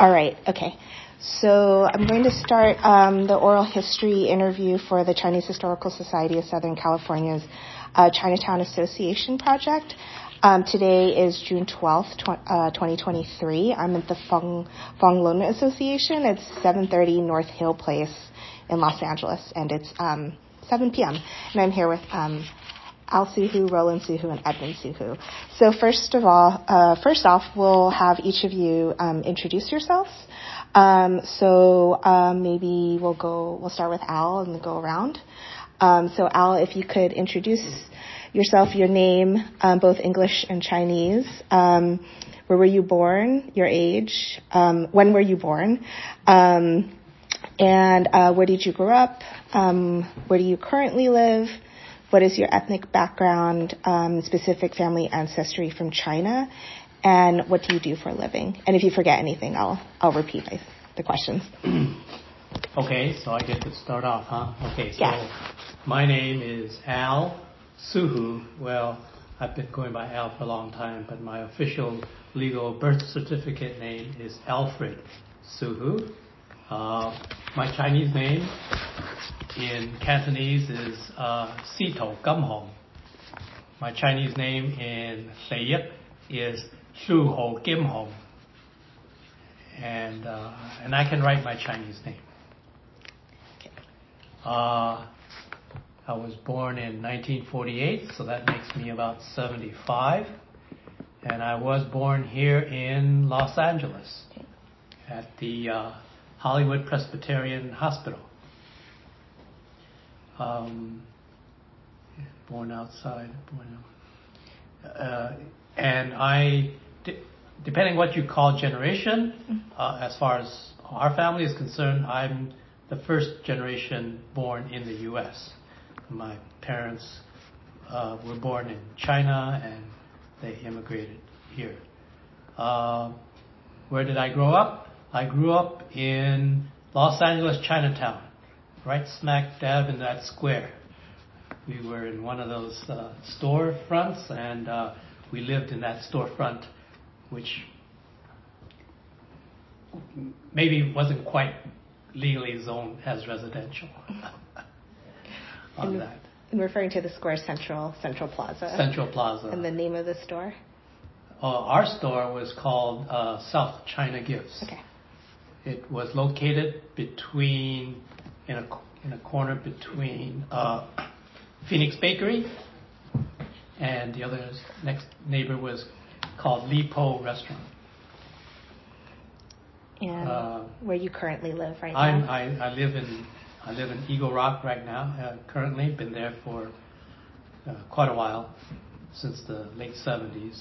All right, okay. So I'm going to start the oral history interview for the Chinese Historical Society of Southern California's Chinatown Association project. Today is June 12th, 2023. I'm at the Fong Lun Association. It's 730 North Hill Place in Los Angeles, and it's 7 p.m. And I'm here with Al Suhu, Roland Suhu, and Edmund Suhu. So first off, we'll have each of you introduce yourselves. Maybe we'll start with Al and go around. So Al, if you could introduce yourself, your name, both English and Chinese. Where were you born? Your age? When were you born? And where did you grow up? Where do you currently live? What is your ethnic background, specific family ancestry from China? And what do you do for a living? And if you forget anything, I'll repeat the questions. Okay, so I get to start off, huh? Okay, so yes. My name is Al Suhu. Well, I've been going by Al for a long time, but my official legal birth certificate name is Alfred Suhu. My Chinese name in Cantonese is Sito Gumhong. My Chinese name in Sayip is Shu Ho Kim Hong. And I can write my Chinese name. Okay. I was born in 1948, so that makes me about 75. And I was born here in Los Angeles at the Hollywood Presbyterian Hospital. Born outside. And depending what you call generation, as far as our family is concerned, I'm the first generation born in the U.S. My parents were born in China and they immigrated here. Where did I grow up? I grew up in Los Angeles, Chinatown, right smack dab in that square. We were in one of those storefronts, and we lived in that storefront, which maybe wasn't quite legally zoned as residential. On that. I'm referring to the square Central Plaza. Central Plaza. And the name of the store? Our store was called South China Gifts. Okay. It was located in a corner between Phoenix Bakery, and the other next neighbor was called Li Po Restaurant. And where you currently live right now? I live in Eagle Rock right now. Currently, been there for quite a while, since the late 70s.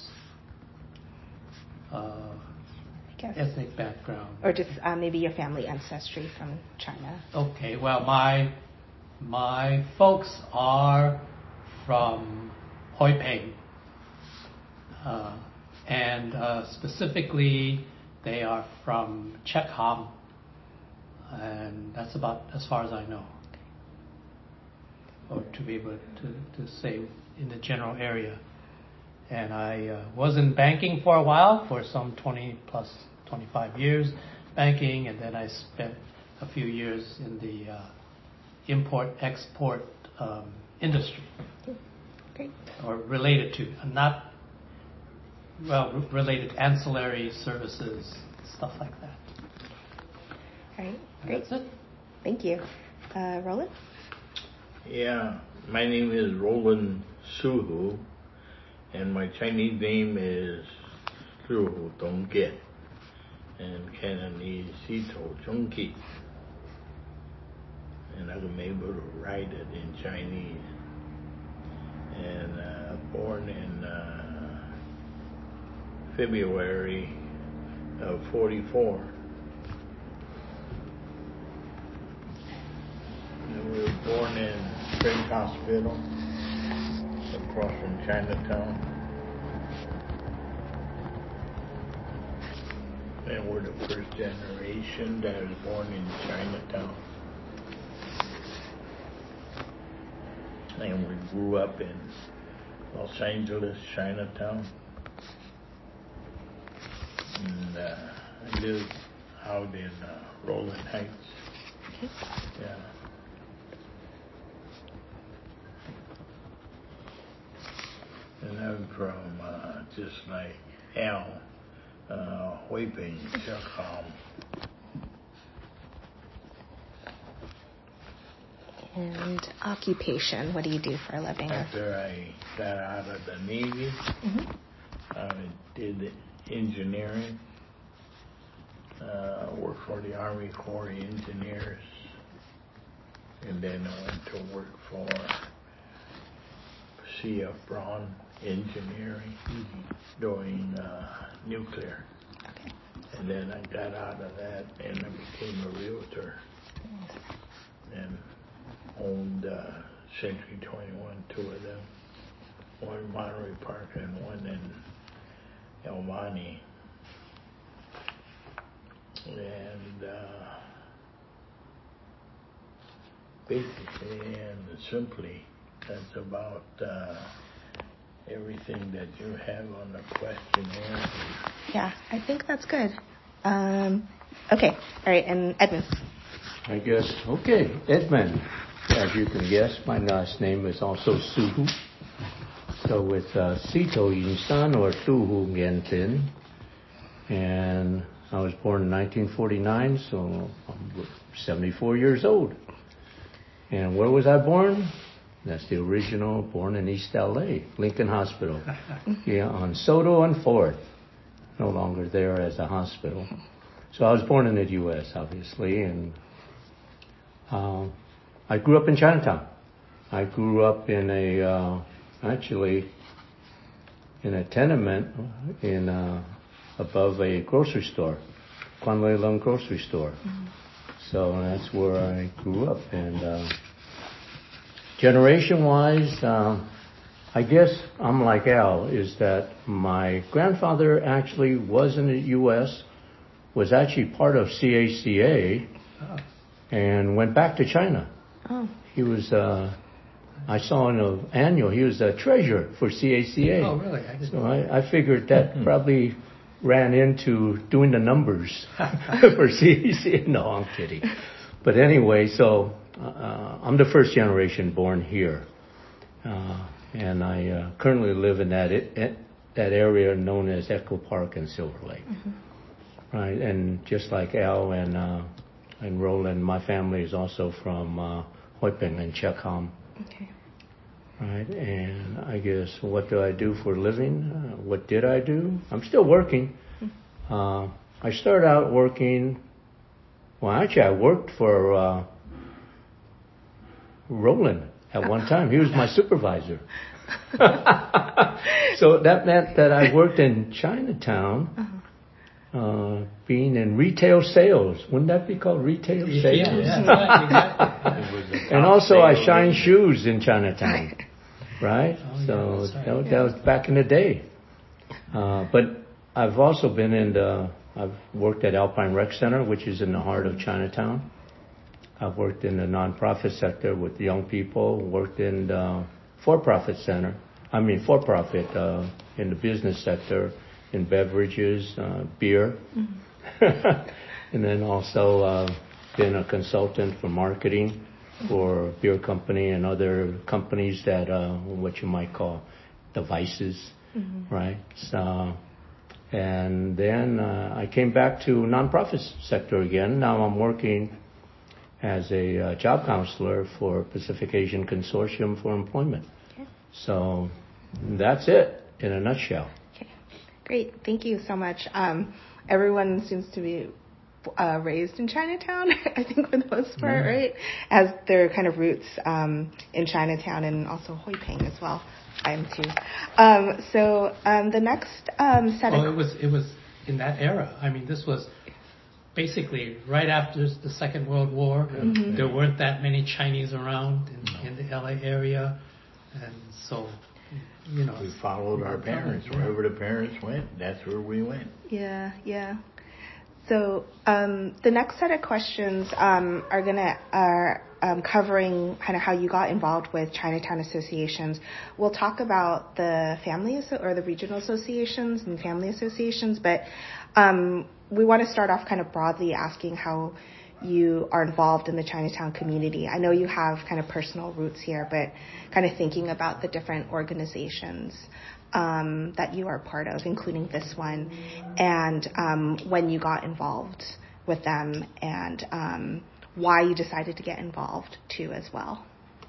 Ethnic background, or just maybe your family ancestry from China. Okay, well, my folks are from Hoi Ping, and specifically they are from Chek Ham, and that's about as far as I know, or to be able to say in the general area. And I was in banking for a while, for some 25 years banking, and then I spent a few years in the import-export industry. Great. Or related to, related ancillary services, stuff like that. All right, great. That's it. Thank you. Roland? Yeah, my name is Roland Suhu, and my Chinese name is Suhu Dongge, and Cantonese Sito Chongki. And I'm able to write it in Chinese. And born in February of 44. And we were born in Spring Hospital, across from Chinatown. And we're the first generation that was born in Chinatown. And we grew up in Los Angeles, Chinatown. And out in Rolling Heights. Okay. Yeah. And I'm from, just like Al, Huiping, Chakam. And occupation, what do you do for a living? After I got out of the Navy, I did engineering, worked for the Army Corps of Engineers, and then I went to work for C.F. Braun Engineering, doing nuclear. Okay. And then I got out of that and I became a realtor and owned Century 21, two of them, one in Monterey Park and one in El Monte. And basically and simply, that's about everything that you have on the questionnaire. Yeah, I think that's good. Okay, all right, and Edmund. I guess, okay, Edmund. As you can guess, my last name is also Suhu. So it's Sito Yinsan or Suhu Gentin. And I was born in 1949, so I'm 74 years old. And where was I born? That's the original, born in East LA, Lincoln Hospital. Yeah, on Soto and 4th. No longer there as a hospital. So I was born in the U.S., obviously, and I grew up in Chinatown. I grew up in actually in a tenement above a grocery store, Kwan Lei Lung grocery store. So that's where I grew up. And generation-wise, I guess I'm like Al, is that my grandfather actually was in the U.S., was actually part of CACA, and went back to China. Oh. He was, I saw in an annual, he was a treasurer for CACA. Oh, really? I didn't So know. I figured that probably ran into doing the numbers for CACA. No, I'm kidding. But anyway, so I'm the first generation born here. And I currently live in that area known as Echo Park and Silver Lake. Right, and just like Al and Roland, my family is also from Huiping and Chekam. Okay. Right, and I guess what do I do for a living? What did I do? I'm still working. I started out working. Well, actually, I worked for Roland at one time. He was my supervisor. So that meant that I worked in Chinatown, being in retail sales. Wouldn't that be called retail sales? Yeah, right, exactly. And also I shined shoes in Chinatown, right? Oh, yeah, So that's right. that was back in the day. But I've also I've worked at Alpine Rec Center, which is in the heart of Chinatown. I've worked in the nonprofit sector with young people, worked in the for-profit in the business sector, in beverages, beer. And then also been a consultant for marketing for a beer company and other companies that, what you might call devices, right? So, and then I came back to nonprofit sector again. Now I'm working as a job counselor for Pacific Asian Consortium for Employment. Okay. So that's it in a nutshell. Okay, great. Thank you so much. Everyone seems to be raised in Chinatown, I think, for the most part, right? As their kind of roots in Chinatown and also Huiping as well. I am too. So the next set of... It was in that era. I mean, this was basically right after the Second World War. There weren't that many Chinese around in the LA area. And so, you know. We followed our parents. Wherever the parents went, that's where we went. Yeah, yeah. So the next set of questions are covering kind of how you got involved with Chinatown associations. We'll talk about the family or the regional associations and family associations, but we want to start off kind of broadly asking how you are involved in the Chinatown community. I know you have kind of personal roots here, but kind of thinking about the different organizations that you are part of, including this one, and when you got involved with them, and why you decided to get involved too as well.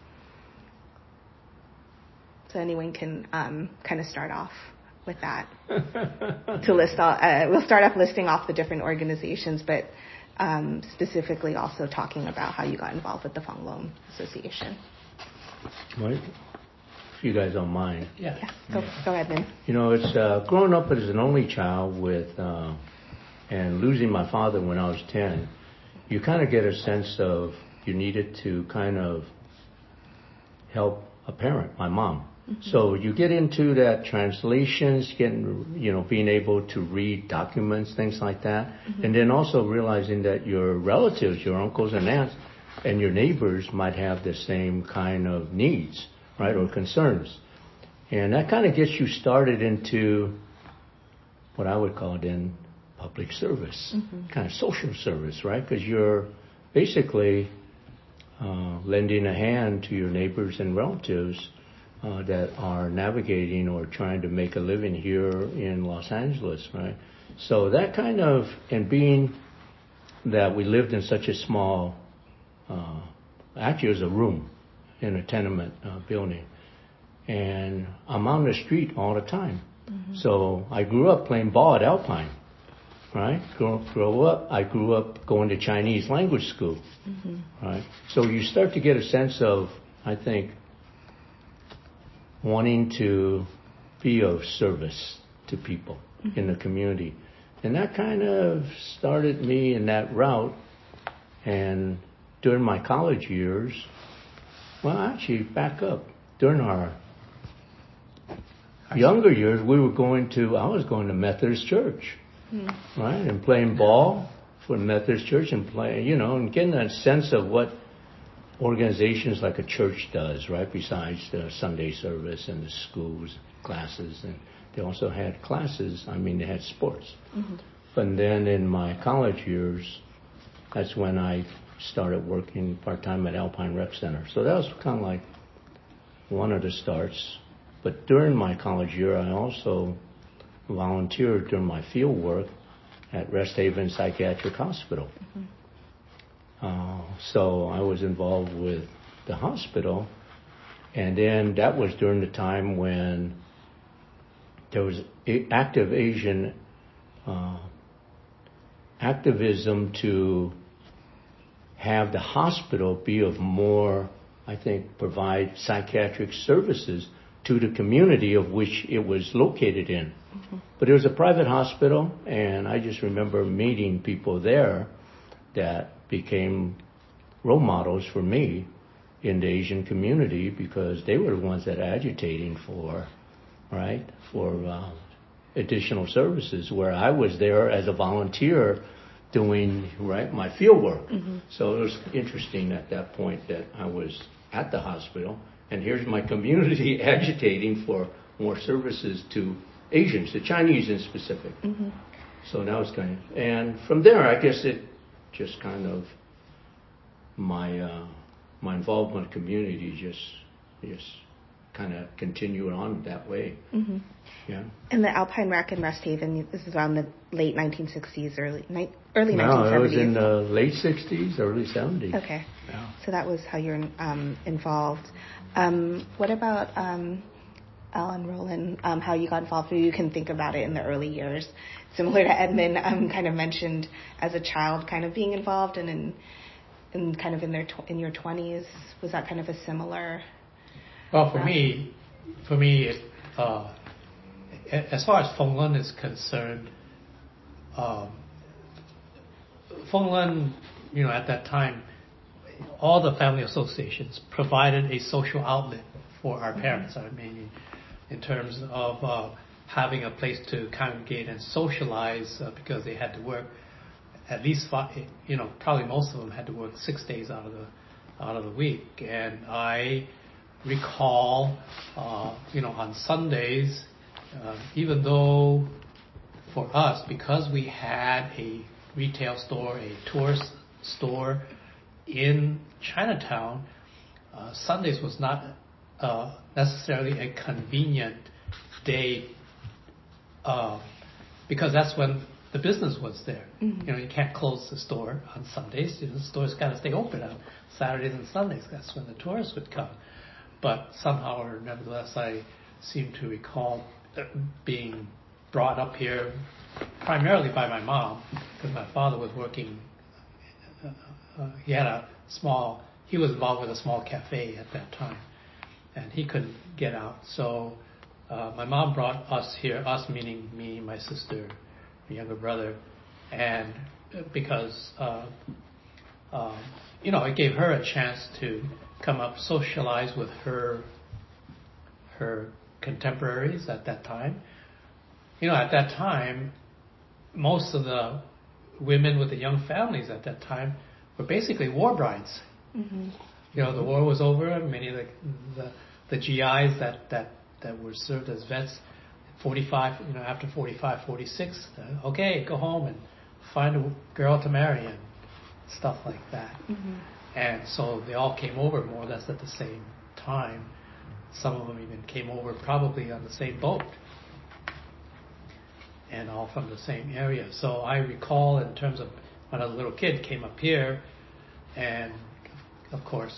So anyone can kind of start off with that. We'll start off listing off the different organizations, but specifically also talking about how you got involved with the Fong Lung Association. Right. If you guys don't mind. Yeah. Go ahead, Min. It's growing up as an only child and losing my father when I was 10, you kind of get a sense of you needed to kind of help a parent, my mom. Mm-hmm. So you get into that translations, being able to read documents, things like that. Mm-hmm. And then also realizing that your relatives, your uncles and aunts, and your neighbors might have the same kind of needs, right, or concerns. And that kind of gets you started into what I would call then public service, kind of social service, right? Because you're basically lending a hand to your neighbors and relatives that are navigating or trying to make a living here in Los Angeles, right? So that kind of, and being that we lived in such a small, actually it was a room in a tenement building, and I'm on the street all the time. Mm-hmm. So I grew up playing ball at Alpine, right? I grew up going to Chinese language school, right? So you start to get a sense of, I think, wanting to be of service to people in the community. And that kind of started me in that route. And during my college years, well, actually, back up. During our younger years, I was going to Methodist Church, right? And playing ball for Methodist Church and playing, and getting that sense of what organizations like a church does, right? Besides the Sunday service and the schools, classes, and they also had classes. They had sports. Mm-hmm. But then in my college years, that's when I started working part-time at Alpine Rec Center. So that was kind of like one of the starts. But during my college year, I also volunteered during my field work at Rest Haven Psychiatric Hospital. Mm-hmm. So I was involved with the hospital, and then that was during the time when there was active Asian activism to have the hospital be of more, I think, provide psychiatric services to the community of which it was located in. Mm-hmm. But it was a private hospital, and I just remember meeting people there that became role models for me in the Asian community, because they were the ones that are agitating for additional services, where I was there as a volunteer doing my field work. Mm-hmm. So it was interesting at that point that I was at the hospital, and here's my community agitating for more services to Asians, the Chinese in specific. Mm-hmm. So that was and from there, I guess it just kind of my involvement in the community just kind of continued on that way. Mm-hmm. Yeah. And the Alpine Rec in Rest Haven, this is around the late 1960s, early 1970s. No, it was in the late 60s, early 70s. Okay. Yeah. So that was how you're involved. What about Al and Roland, how you got involved? You can think about it in the early years. Similar to Edmund, kind of mentioned as a child kind of being involved, and in kind of in your 20s, was that kind of a similar? Well, for me, as far as Fong Lun is concerned, Fong Lun, at that time, all the family associations provided a social outlet for our parents. In terms of having a place to congregate and socialize, because they had to work at least probably most of them had to work 6 days out of the week. And I recall, on Sundays, even though for us, because we had a retail store, a tourist store in Chinatown, Sundays was not necessarily a convenient day because that's when the business was there. Mm-hmm. You know, you can't close the store on Sundays. You know, the store's got to stay open on Saturdays and Sundays. That's when the tourists would come. But somehow or nevertheless, I seem to recall being brought up here primarily by my mom, because my father was working. He was involved with a small cafe at that time, and he couldn't get out. So my mom brought us here, us meaning me, my sister, my younger brother, and because it gave her a chance to come up, socialize with her contemporaries at that time. You know, at that time, most of the women with the young families at that time were basically war brides. Mm-hmm. You know, the war was over. Many of the GIs that were served as vets, 45, after 45, 46, okay, go home and find a girl to marry and stuff like that. Mm-hmm. And so they all came over more or less at the same time. Some of them even came over probably on the same boat, and all from the same area. So I recall, in terms of when I was a little kid, came up here, and of course,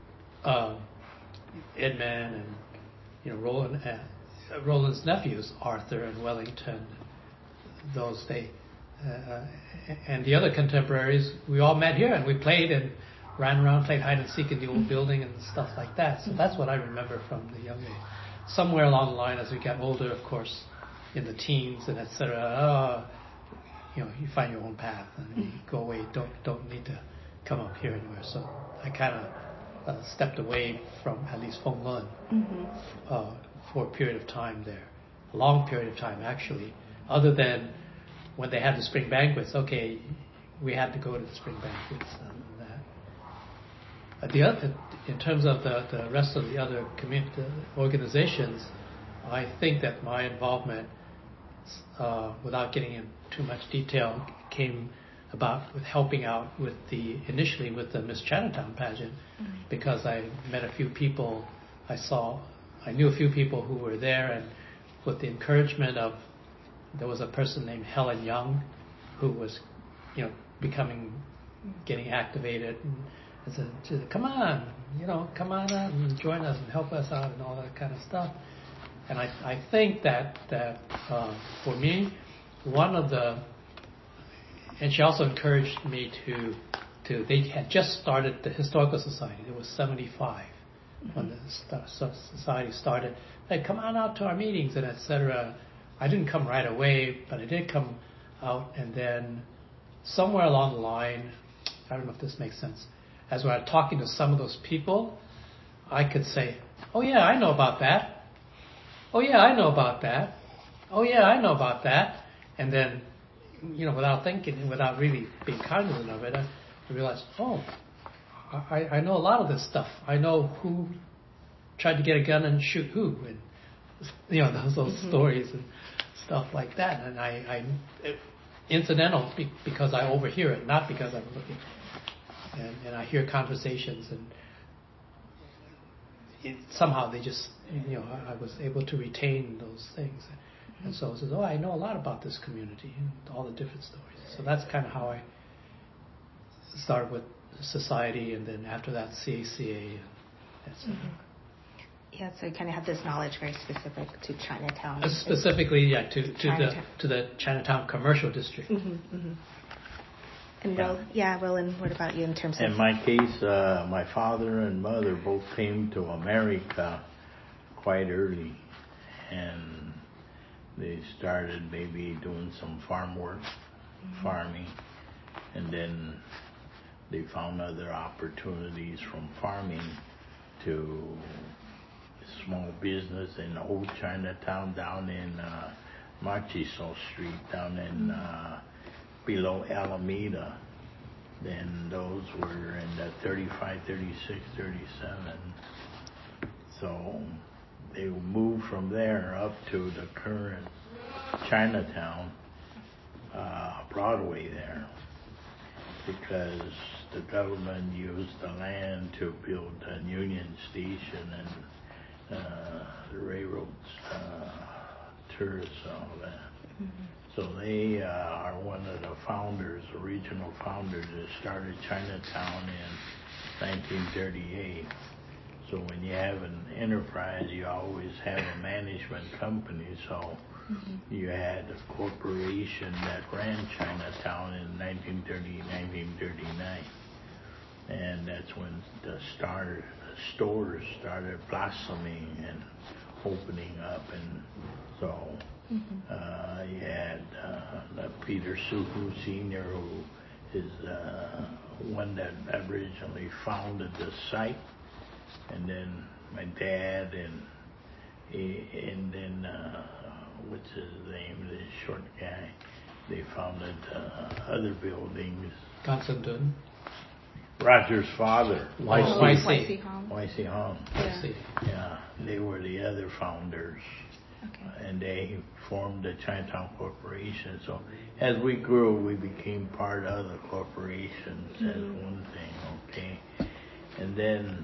Edmund and Roland's nephews, Arthur and Wellington, those and the other contemporaries, we all met here and we played and ran around, played hide and seek in the old building and stuff like that. So that's what I remember from the young age. Somewhere along the line, as we got older, of course, in the teens and etc., you find your own path and you go away. Don't need to come up here anywhere. So I kind of stepped away from at least Feng Lun for a period of time there, a long period of time actually. Other than when they had the spring banquets, okay, we had to go to the spring banquets and that. In terms of the rest of the other community organizations, I think that my involvement, without getting into too much detail, came about with helping out initially with the Miss Chinatown pageant, because I met a few people. I knew a few people who were there, and with the encouragement of, there was a person named Helen Young who was, getting activated, and said, come on out and join us and help us out and all that kind of stuff. And I think that for me, and she also encouraged me to they had just started the Historical Society. It was 75 when the society started. They'd come on out to our meetings and etc. I didn't come right away, but I did come out, and then somewhere along the line, I don't know if this makes sense, as we were talking to some of those people, I could say, oh yeah, I know about that. Oh yeah, I know about that. Oh yeah, I know about that. And then, without thinking, without really being cognizant of it, I realized, I know a lot of this stuff. I know who tried to get a gun and shoot who, and those stories and stuff like that. And I incidental because I overhear it, not because I'm looking. And I hear conversations, and somehow they just, I was able to retain those things. And so I said, I know a lot about this community and all the different stories. So that's kind of how I started with society, and then after that CACA, etc. Yeah, so you kind of have this knowledge very specific to Chinatown. Specifically, to the Chinatown Commercial District. Mm-hmm, mm-hmm. And Roland, what about you in terms of... In my case, my father and mother both came to America quite early, and they started maybe doing some farm work, farming, and then they found other opportunities from farming to small business in old Chinatown down in Machiso Street, down in below Alameda. Then those were in the 35, 36, 37. So they moved from there up to the current Chinatown, Broadway there because the government used the land to build a Union Station and the railroads, tourists, all that. Mm-hmm. So they are one of the founders, original founders that started Chinatown in 1938. So when you have an enterprise, you always have a management company. So you had a corporation that ran Chinatown in 1930, 1939. And that's when the stores started blossoming and opening up. And so you had Peter Suhu Sr., who is one that originally founded the site. And then my dad and then what's his name, the short guy, they founded other buildings. Constantine. Roger's father, Y.C. Y.C. Hong. Yeah, they were the other founders. Okay. And they formed the Chinatown Corporation. So as we grew, we became part of the corporations as one thing, okay? And then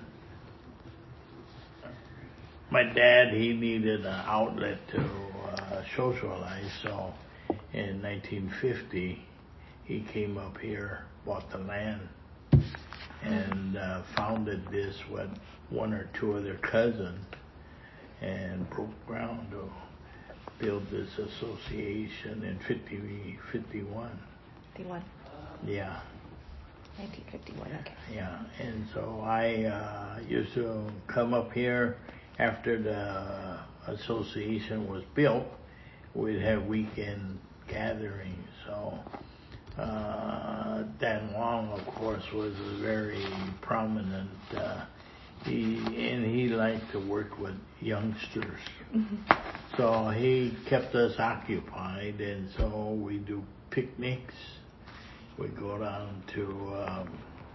my dad, he needed an outlet to socialize, so in 1950, he came up here, bought the land, and founded this with one or two other cousins, and broke ground to build this association in 51. 51. Yeah. 1951, okay. Yeah, and so I used to come up here after the association was built. We'd have weekend gatherings. So Dan Wong, of course, was a very prominent. He liked to work with youngsters. So he kept us occupied, and so we do picnics. We go down to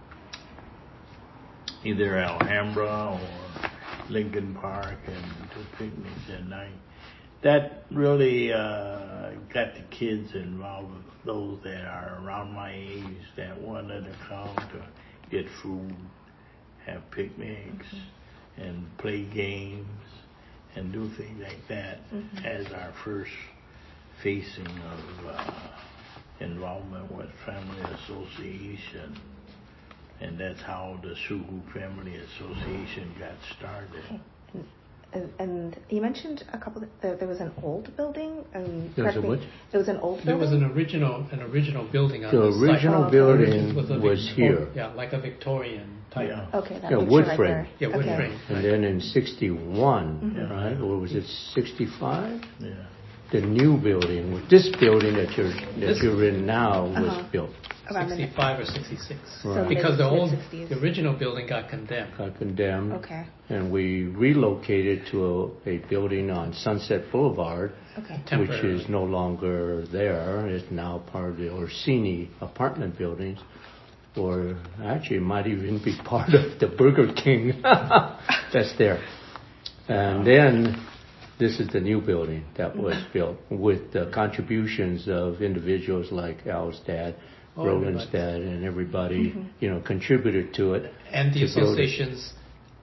either Alhambra or Lincoln Park and do picnics at night. That really got the kids involved, those that are around my age that wanted to come to get food, have picnics, and play games, and do things like that as our first facing of involvement with Family Association. And that's how the Suhu Family Association got started. And you mentioned there was an old building. There was a what? There was an old building. There was an original building on The the site. original building was here. Yeah, like a Victorian type. Yeah. Okay, that Yeah, picture wood right frame. there. Yeah, wood Okay. frame. And then in 61, right, or was it 65? Yeah. The new building, this building that you're in now, was built. Around 65 or 66. Right. Because mid-60s. the original building got condemned. Got condemned. Okay. And we relocated to a building on Sunset Boulevard, Okay. which Temporarily. is no longer there. It's now part of the Orsini apartment buildings, or actually it might even be part of the Burger King that's there. And then this is the new building that was built with the contributions of individuals like Al's dad, Roland's dad, and everybody, contributed to it. And the to build it. associations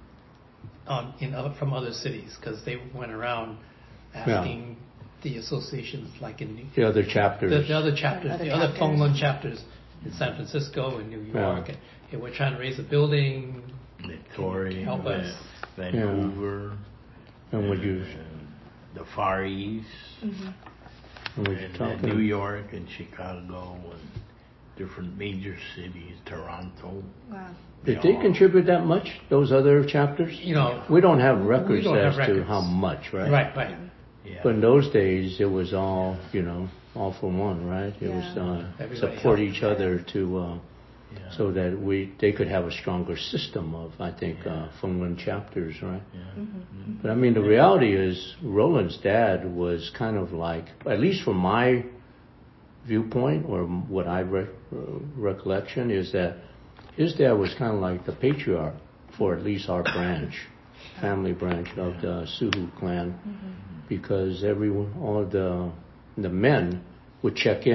from other cities, because they went around asking the associations, like in the other chapters. the other chapters, Other the other chapters. Fenglin chapters in San Francisco and New York, and we're trying to raise a building. Victoria, Help us. Vancouver, And would you, the Far East, and would you and talk New York and Chicago and different major cities, Toronto. Wow. Did they contribute that much? Those other chapters? We don't have records don't have as to records. how much, right? Right. Yeah. But in those days, it was all, all for one, right? It was Everybody support helped. each other to, Yeah. so that they could have a stronger system of, I think, Fenglin chapters, right? Yeah. But I mean, the reality is, Roland's dad was kind of like, at least from my viewpoint or what I recollection, is that his dad was kind of like the patriarch for at least our branch, family branch of the Suhu clan, because all the men would check in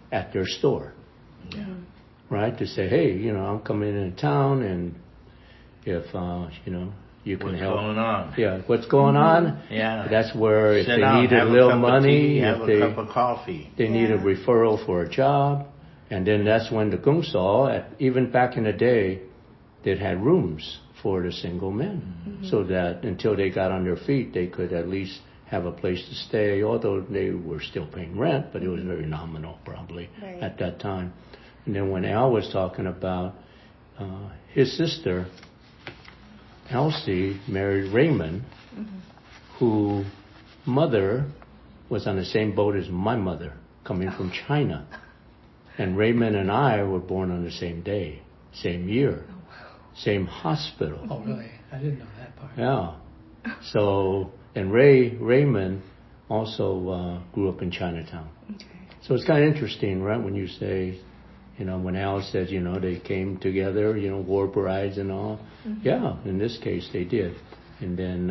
at their store, Yeah. right? To say, hey, I'm coming into town, and if you can What's help. going on? Yeah, what's going on? Yeah. That's where if Sit they down, need a have little cup of money, tea, have if a cup of coffee. they need a Yeah. referral for a job, and then that's when the Gungsaw, even back in the day, they had rooms for the single men, so that until they got on their feet, they could at least have a place to stay, although they were still paying rent, but it was very nominal probably Right. at that time. And then when Al was talking about his sister, Elsie, married Raymond, whose mother was on the same boat as my mother, coming from China. And Raymond and I were born on the same day, same year, same hospital. Oh, really? I didn't know that part. Yeah. So, and Raymond also grew up in Chinatown. Okay. So it's kind of interesting, right? When you say, when Al says, they came together, war brides and all. Yeah, in this case they did. And then,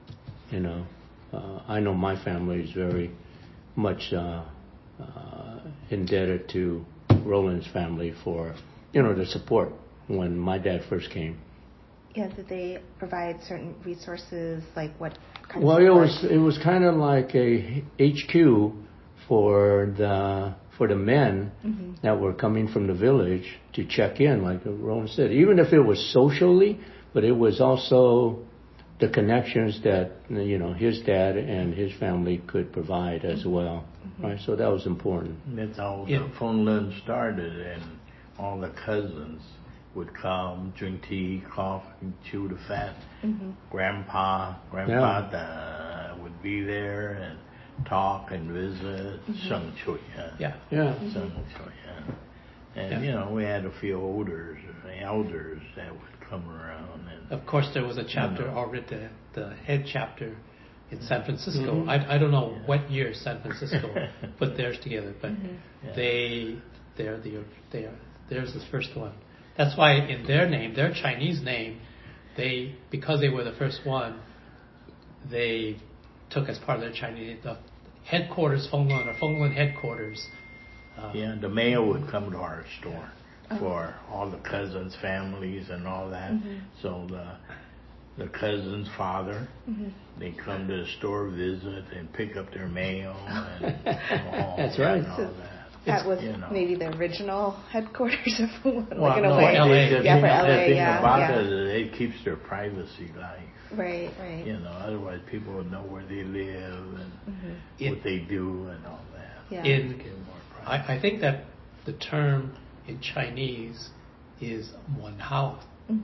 I know my family is very much indebted to Roland's family for, the support when my dad first came. Yeah, did they provide certain resources, like what kind Well, of it was kind of like a HQ for the men that were coming from the village to check in, like Roland said. Even if it was socially, but it was also the connections that his dad and his family could provide as well, right? So that was important. That's how the Fong Lun started, and all the cousins would come, drink tea, coffee, chew the fat. Grandpa would be there and talk and visit. Sheng Chui, Yeah. Sheng Chui, and we had a few elders that would come around. And Of course, there was a chapter already, the head chapter in San Francisco. I don't know what year San Francisco put theirs together, but there's the first one. That's why in their name, their Chinese name, because they were the first one, they took as part of their Chinese the headquarters Fong Lun, or Fong Lun headquarters. The mail would come to our store for all the cousins' families and all that. So the cousin's father, they come to the store, visit, and pick up their mail. And That's right. And all that. That was maybe the original headquarters of Well, like in a no, way. LA. The Yeah, for LA, thing yeah, about yeah. it is it keeps their privacy life. Right. Otherwise people would know where they live and what they do and all that. Yeah. Give them more privacy. I think that the term in Chinese is 门号.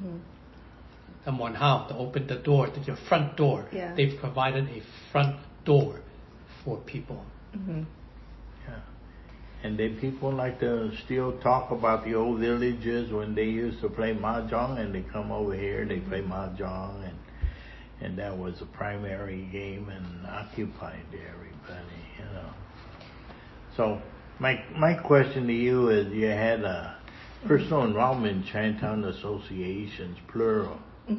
The 门号, to open the door, your front door. Yeah. They've provided a front door for people. Yeah. And then people like to still talk about the old villages when they used to play mahjong, and they come over here, they play mahjong, and that was a primary game and occupied everybody, So my question to you is, you had a personal involvement in Chinatown associations, plural,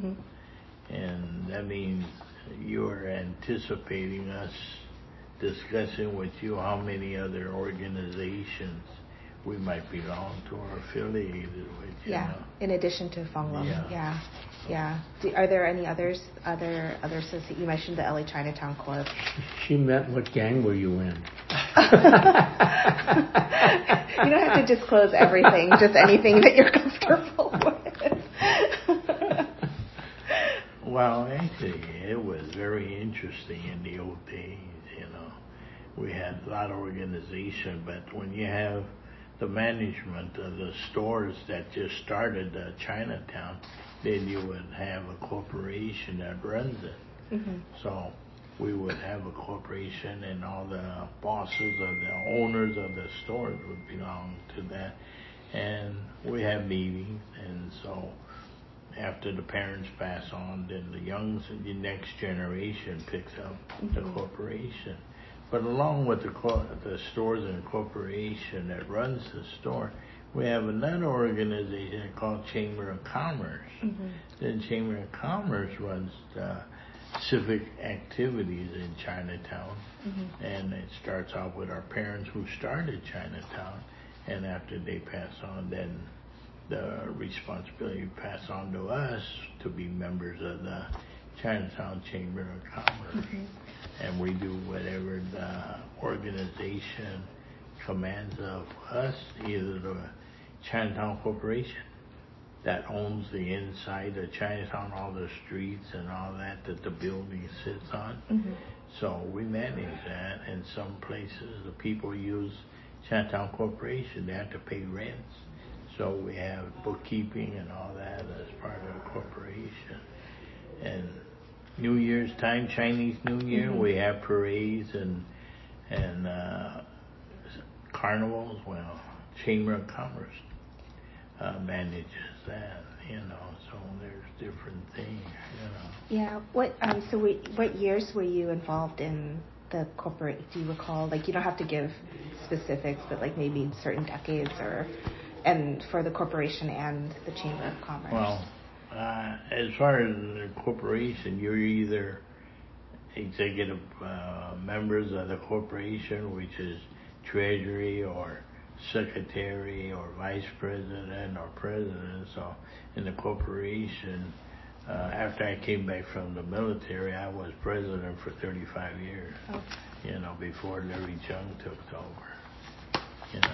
and that means you are anticipating us discussing with you how many other organizations we might belong to or affiliated with. Yeah, in addition to Fong Lun. Yeah. Yeah. Are there any others? Other you mentioned the LA Chinatown Corp. She meant, what gang were you in? You don't have to disclose everything, just anything that you're comfortable with. Well, actually, it was very interesting in the old days, We had a lot of organization, but when you have the management of the stores that just started Chinatown, then you would have a corporation that runs it. So we would have a corporation, and all the bosses or the owners of the stores would belong to that. And we have meetings, and so after the parents pass on, then the next generation picks up the corporation. But along with the stores and corporation that runs the store, we have another organization called Chamber of Commerce. Then Chamber of Commerce runs civic activities in Chinatown. And it starts off with our parents who started Chinatown. And after they pass on, then the responsibility passed on to us to be members of the Chinatown Chamber of Commerce. And we do whatever the organization commands of us, either the Chinatown Corporation that owns the inside of Chinatown, all the streets and all that the building sits on. So we manage that. In some places, the people use Chinatown Corporation. They have to pay rents. So we have bookkeeping and all that as part of the corporation. And New Year's time, Chinese New Year, we have parades and carnivals. Well, Chamber of Commerce manages that, so there's different things, Yeah. What years were you involved in the corporate? Do you recall? Like, you don't have to give specifics, but like maybe certain decades and for the corporation and the Chamber of Commerce. Well, as far as the corporation, you're either executive members of the corporation, which is treasury or secretary or vice president or president. So in the corporation, after I came back from the military, I was president for 35 years, before Larry Chung took over,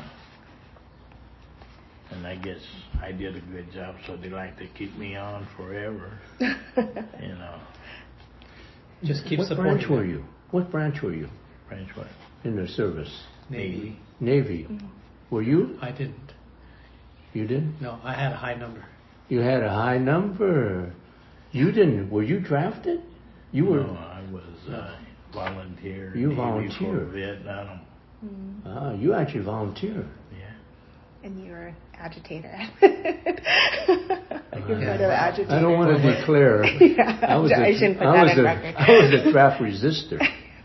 And I guess I did a good job, so they like to keep me on forever, Just keep What supporting branch were them. you? What branch were you Branch what? in the service? Navy. Navy. Were you? I didn't. You did? No, I had a high number. You had a high number. You didn't. Were you drafted? You were. No, I was volunteer. You Navy volunteered. for Vietnam. You actually volunteered. Yeah. And you were an agitator. You're part of the agitator. I don't want to declare. I shouldn't put that in record. I was a draft resistor.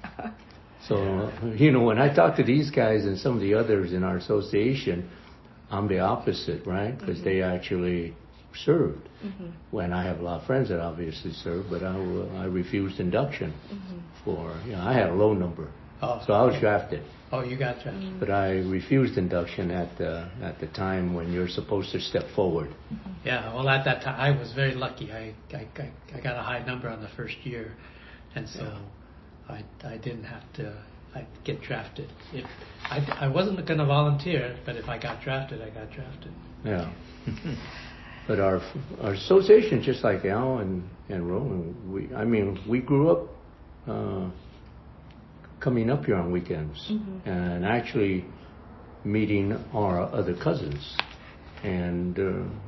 So, when I talk to these guys and some of the others in our association, I'm the opposite, right? Because they actually served. When I have a lot of friends that obviously served, but I refused induction for, I had a low number. Oh, So I was drafted. Oh, you got drafted. But I refused induction at the time when you're supposed to step forward. Yeah, well, at that time, I was very lucky. I got a high number on the first year, and so I didn't have to get drafted. If I wasn't going to volunteer, but if I got drafted, I got drafted. Yeah. But our association, just like Al and Roland, we grew up coming up here on weekends and actually meeting our other cousins. And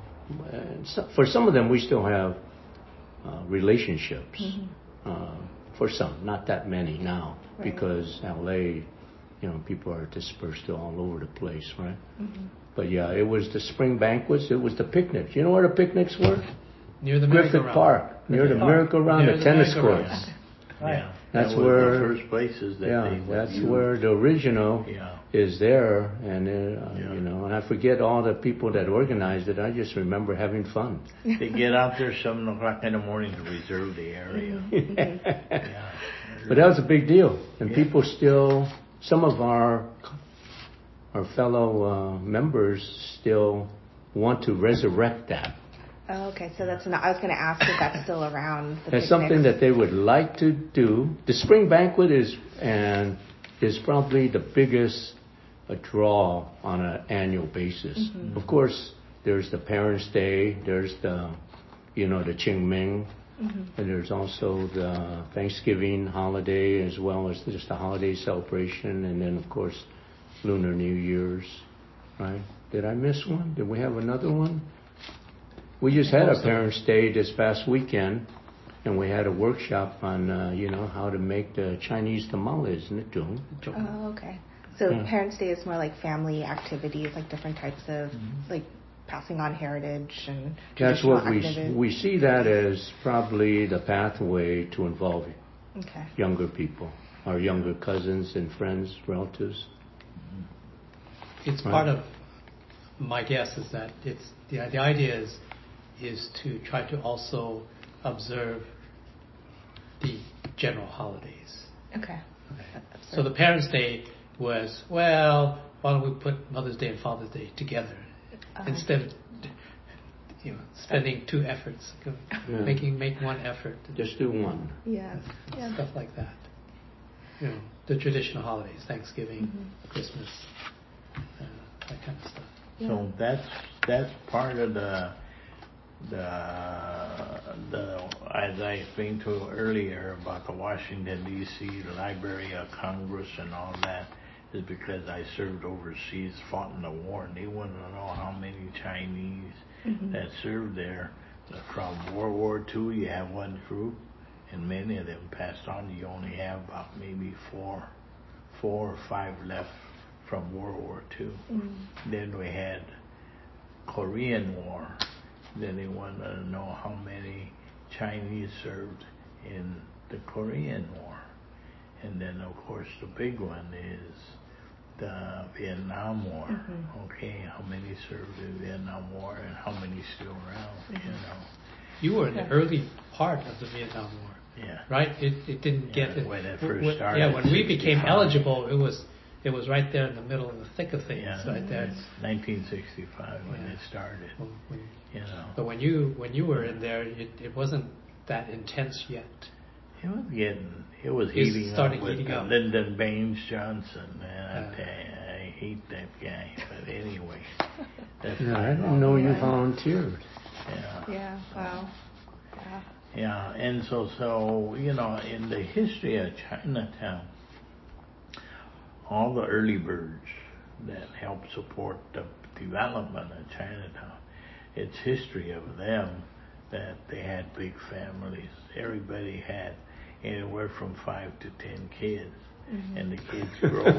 for some of them, we still have relationships. For some, not that many now, because LA, people are dispersed all over the place, right? But yeah, it was the spring banquets, it was the picnics. You know where the picnics were? Near the Griffith merry-go-round. Park, near the merry-go-round, the tennis merry-go-round. courts. Yeah. That's that was where the first places that that's used. where the original is there, and and I forget all the people that organized it. I just remember having fun. They get out there 7 o'clock in the morning to reserve the area. But that was a big deal, and people still, some of our fellow members still want to resurrect that. Oh, okay. So I was going to ask if that's still around. That's something that they would like to do. The spring banquet is probably the biggest draw on an annual basis. Of course, there's the Parents' Day. There's the Qingming, and there's also the Thanksgiving holiday, as well as just the holiday celebration, and then of course Lunar New Year's. Right? Did I miss one? Did we have another one? We just had a Parents' Day this past weekend, and we had a workshop on, how to make the Chinese tamales, isn't it, Joan? Oh, okay. So Parents' Day is more like family activities, like different types of, like passing on heritage and That's traditional what activities. we see that as probably the pathway to involve Okay. younger people, our younger cousins and friends, relatives. It's part of my guess is that it's the idea is to try to also observe the general holidays. Okay. So the Parents' Day was, why don't we put Mother's Day and Father's Day together instead of spending two efforts, make one effort. Just do one. Yeah. Stuff like that. The traditional holidays, Thanksgiving, Christmas, that kind of stuff. Yeah. So that's part of the as I explained to you earlier about the Washington D.C. Library of Congress and all that is because I served overseas, fought in the war, and they wanted to know how many Chinese that served there. From World War II, you have one group, and many of them passed on. You only have about maybe four or five left from World War II. Then we had Korean War. Then they wanted to know how many Chinese served in the Korean War. And then, of course, the big one is the Vietnam War. Okay, how many served in the Vietnam War and how many still around, You were in the early part of the Vietnam War. Yeah. Right? It didn't get when it first started. Yeah, when we became 65. eligible, it was right there in the middle of the thick of things, right there. 1965 when it started. But when you were in there, it wasn't that intense yet. It was heating up with heating up. Lyndon Baines Johnson, man. I hate that guy, but anyway. I didn't know you volunteered. Yeah. Wow. Yeah, and so in the history of Chinatown, all the early birds that helped support the development of Chinatown, it's history of them that they had big families. Everybody had anywhere from 5 to 10 kids, and the kids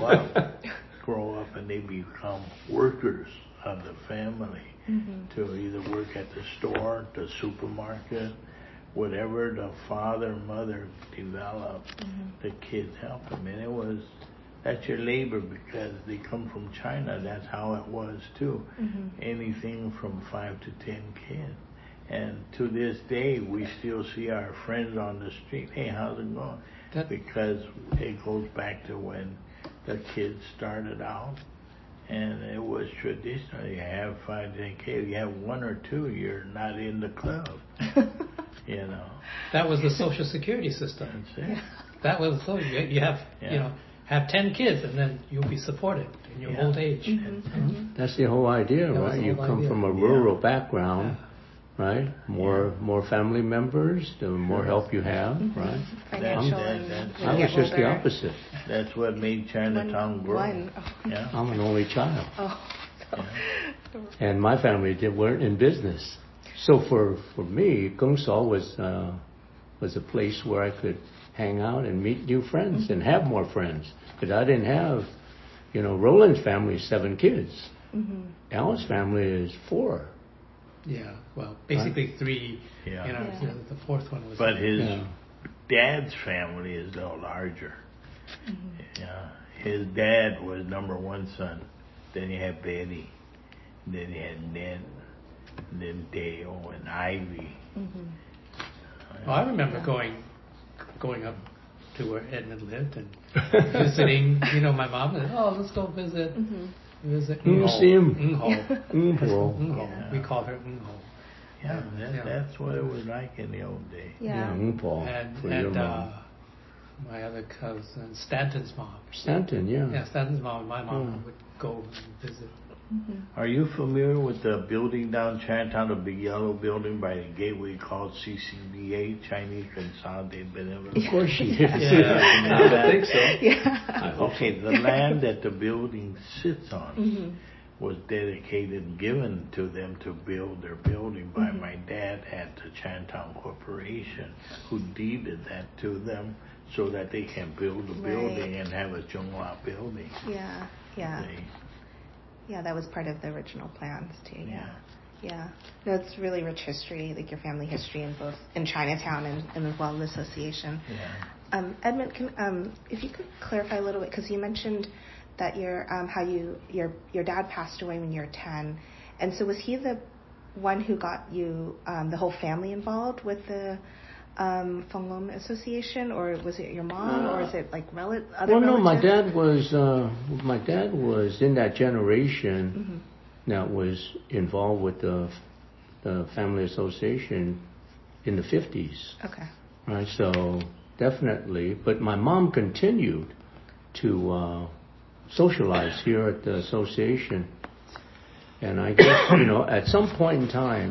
grow up and they become workers of the family to either work at the store, the supermarket, whatever the father, mother developed, the kids help them. And that's your labor because they come from China. That's how it was too. Anything from 5 to 10 kids. And to this day, we still see our friends on the street. Hey, how's it going? Because it goes back to when the kids started out. And it was traditional. You have 5 to 10 kids. You have 1 or 2, you're not in the club. That was the Social Security system. That's it. That was so you have have 10 kids and then you'll be supported in your old age. That's the whole idea, right? You come from a rural background, right? More family members, the more help you have, right? I was just the opposite. That's what made Chinatown grow. I'm an only child. And my family weren't in business. So for me, Gungsal was a place where I could hang out and meet new friends and have more friends. Because I didn't have, Roland's family is 7 kids. Alan's family is 4. Yeah, well, basically 3. The fourth one was. But his dad's family is a little larger. Yeah, his dad was number 1 son. Then you had Betty. Then you had Ned. And then Dale and Ivy. Well, I remember going up to where Edmund lived and visiting. My mom said, let's go visit. Visit. See him. We called her Ngho. That's what it was like in the old days. And my other cousin, Stanton's mom. Stanton, Yeah, Stanton's mom and my mom would go and visit. Are you familiar with the building down Chinatown, the big yellow building by the gateway called CCBA, Chinese Consolidated Benevolent? Of course she is. I think so. Yeah. Okay, the land that the building sits on was dedicated and given to them to build their building by my dad at the Chinatown Corporation, who deeded that to them so that they can build a building and have a Zhonghua building. Yeah, that was part of the original plans too. Yeah. No, it's really rich history, like your family history in Chinatown and as well in the association. Yeah. Edmund, if you could clarify a little bit, because you mentioned that your dad passed away when you were 10, and so was he the one who got you the whole family involved with the Fong Lum Association, or was it your mom, or is it like other Well, no, relatives? my dad was in that generation that was involved with the family association in the 50s. Okay. Right, so definitely. But my mom continued to socialize here at the association. And I guess, at some point in time,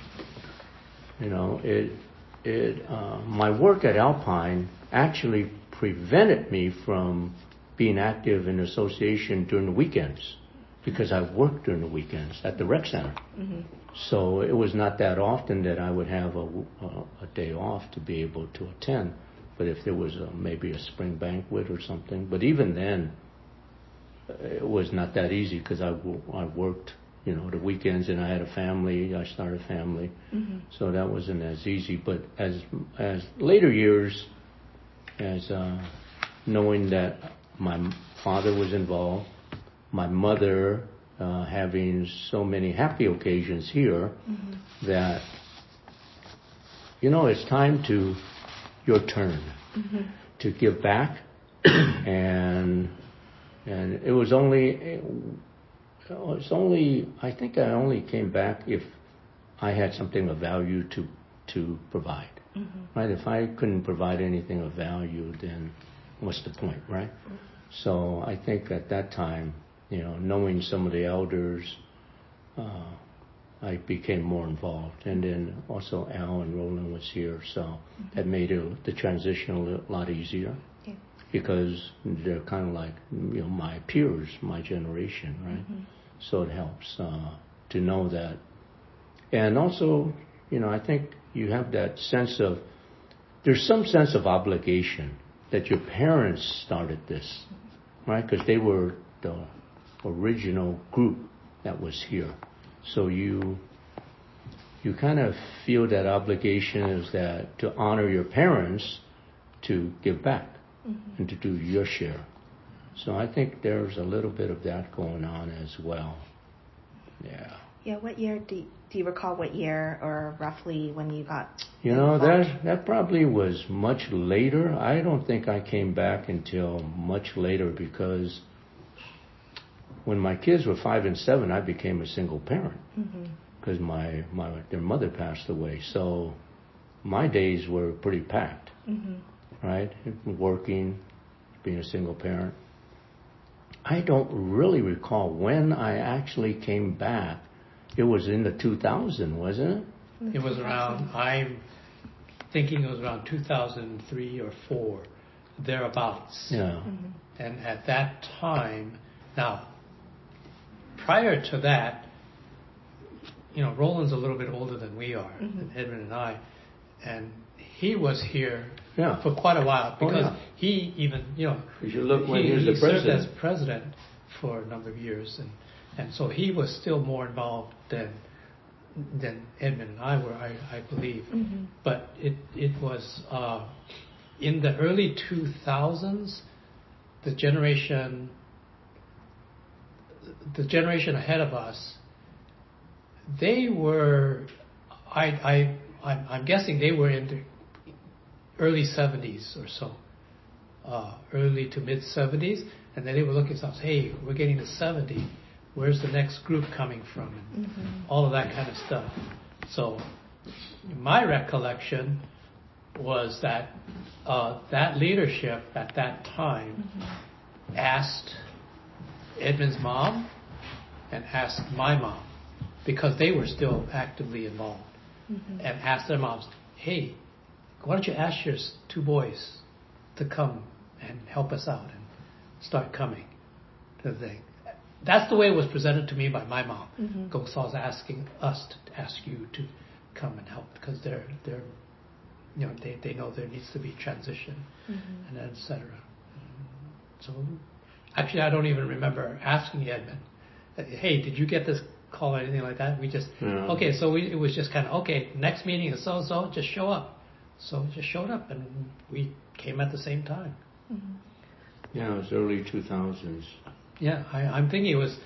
my work at Alpine actually prevented me from being active in the association during the weekends, because I worked during the weekends at the rec center. So it was not that often that I would have a day off to be able to attend. But if there was maybe a spring banquet or something, but even then, it was not that easy, because I worked, the weekends, and I had a family. I started a family, so that wasn't as easy. But as later years, as knowing that my father was involved, my mother having so many happy occasions here, that it's time to your turn to give back, and it was only I think I only came back if I had something of value to provide. Right? If I couldn't provide anything of value, then what's the point, right? So I think at that time, knowing some of the elders, I became more involved. And then also Al and Roland was here, so that made the transition a lot easier. Yeah. Because they're kind of like, my peers, my generation, right? So it helps to know that. And also, I think you have that sense of, there's some sense of obligation that your parents started this, right? Because they were the original group that was here. So you kind of feel that obligation is that to honor your parents, to give back and to do your share. So I think there's a little bit of that going on as well. Yeah. Yeah. What year do you recall? What year, or roughly when you got? That probably was much later. I don't think I came back until much later, because when my kids were 5 and 7, I became a single parent, because their mother passed away. So my days were pretty packed, right? Working, being a single parent. I don't really recall when I actually came back. It was in the 2000, wasn't it? It was around, I'm thinking it was around 2003 or 4, thereabouts. Yeah. And at that time, now, prior to that, Roland's a little bit older than we are, than Edmund and I, and he was here for quite a while, because he even, you look when he was the president. Served as president for a number of years, and so he was still more involved than Edmund and I were, I believe. But it was in the early 2000s, the generation ahead of us, they were, I'm guessing they were in the early 70s or so, early to mid 70s, and then they were looking at themselves, hey, we're getting to 70, where's the next group coming from, and all of that kind of stuff. So my recollection was that that leadership at that time asked Edmund's mom and asked my mom, because they were still actively involved, and asked their moms, hey, why don't you ask your 2 boys to come and help us out and start coming to the thing. That's the way it was presented to me by my mom. Gong Sa's asking us to ask you to come and help, because they know there needs to be transition, and et cetera. So actually, I don't even remember asking Edmund, hey, did you get this call or anything like that? We just, okay, so it was just kind of, okay, next meeting is so-so, just show up. So we just showed up, and we came at the same time. Yeah, it was early 2000s. Yeah, I'm thinking it was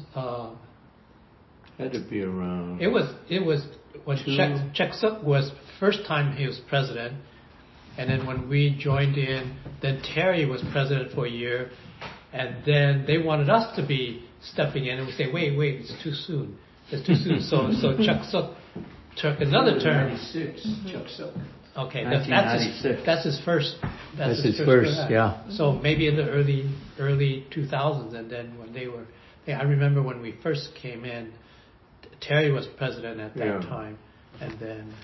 Had to be around. It was when Chek Suk was first time he was president, and then when we joined in, then Terry was president for a year, and then they wanted us to be stepping in, and we say, wait, it's too soon. It's too soon. So Chuck Suk took another term. 96, Chuck Suk. Okay, 1996. that's his first. That's his first, yeah. So maybe in the early 2000s, and then when they were, I remember when we first came in, Terry was president at that time, and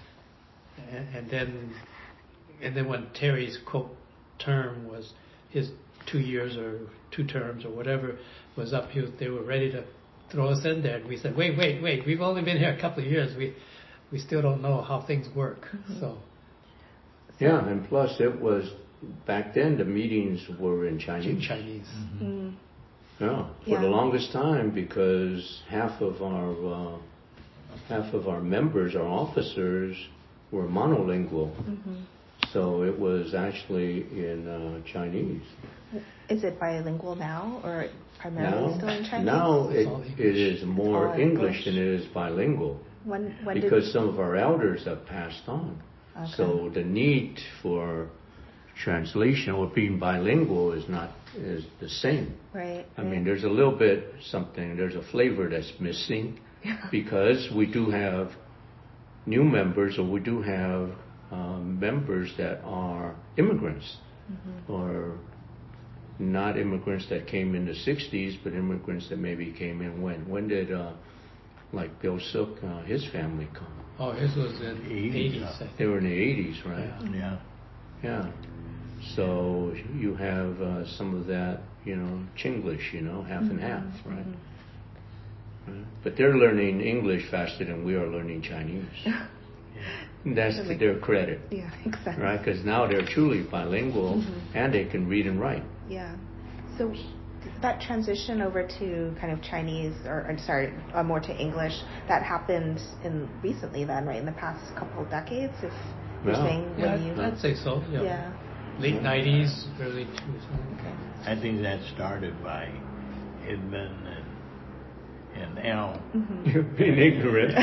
then when Terry's term was his 2 years or 2 terms or whatever was up, they were ready to throw us in there, and we said, wait, we've only been here a couple of years, we still don't know how things work, so. Yeah, and plus it was, back then the meetings were in Chinese. In Chinese. Mm. Yeah, for the longest time, because half of our members, our officers, were monolingual. So it was actually in Chinese. Is it bilingual now, or primarily still in Chinese? Now it is more English than it is bilingual. When because some of our elders have passed on. Okay. So the need for translation or being bilingual is the same. Right. I mean, there's a little bit there's a flavor that's missing because we do have new members, or we do have members that are immigrants or not immigrants that came in the 60s, but immigrants that maybe came in when did like Bill Suk, his family come? Oh, his was in the 80s. I think. They were in the 80s, right? Yeah. So you have some of that, Chinglish, half and half, right? Right? But they're learning English faster than we are learning Chinese. That's to their credit. Yeah, exactly. Right? Because now they're truly bilingual and they can read and write. Yeah. So that transition over to kind of Chinese, more to English, that happened recently then, right? In the past couple of decades, if you're saying when you... I'd say so, Yeah. Late 90s, early 2000s. Okay. I think that started by Edmund and Al. You're being ignorant.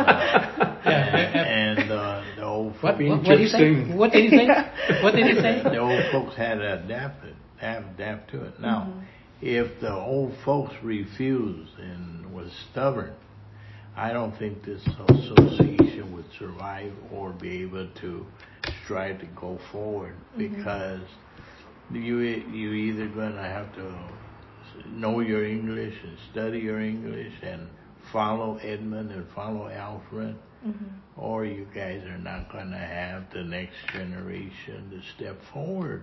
And the old folks... What did he say? What did he say? The old folks had to adapt to it. Now, if the old folks refused and was stubborn, I don't think this association would survive or be able to strive to go forward, because you either going to have to know your English and study your English and follow Edmund and follow Alfred, or you guys are not going to have the next generation to step forward.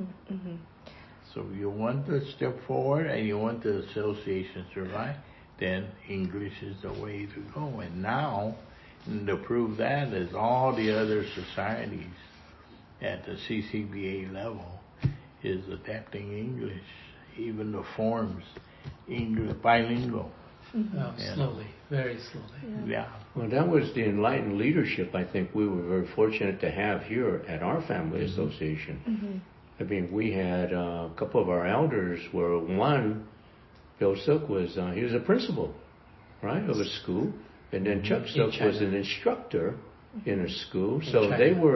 So if you want to step forward and you want the association to survive, then English is the way to go. And now, to prove that, is all the other societies at the CCBA level is adapting English, even the forms, English bilingual. Slowly, very slowly. Yeah. Well, that was the enlightened leadership I think we were very fortunate to have here at our family association. I mean, we had a couple of our elders where one, Bill Suk, he was a principal, right, of a school. And then Chuck Suk was an instructor in a school. So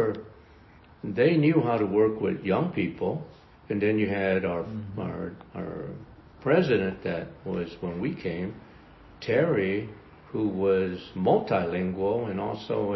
they knew how to work with young people. And then you had our president that was, when we came, Terry, who was multilingual and also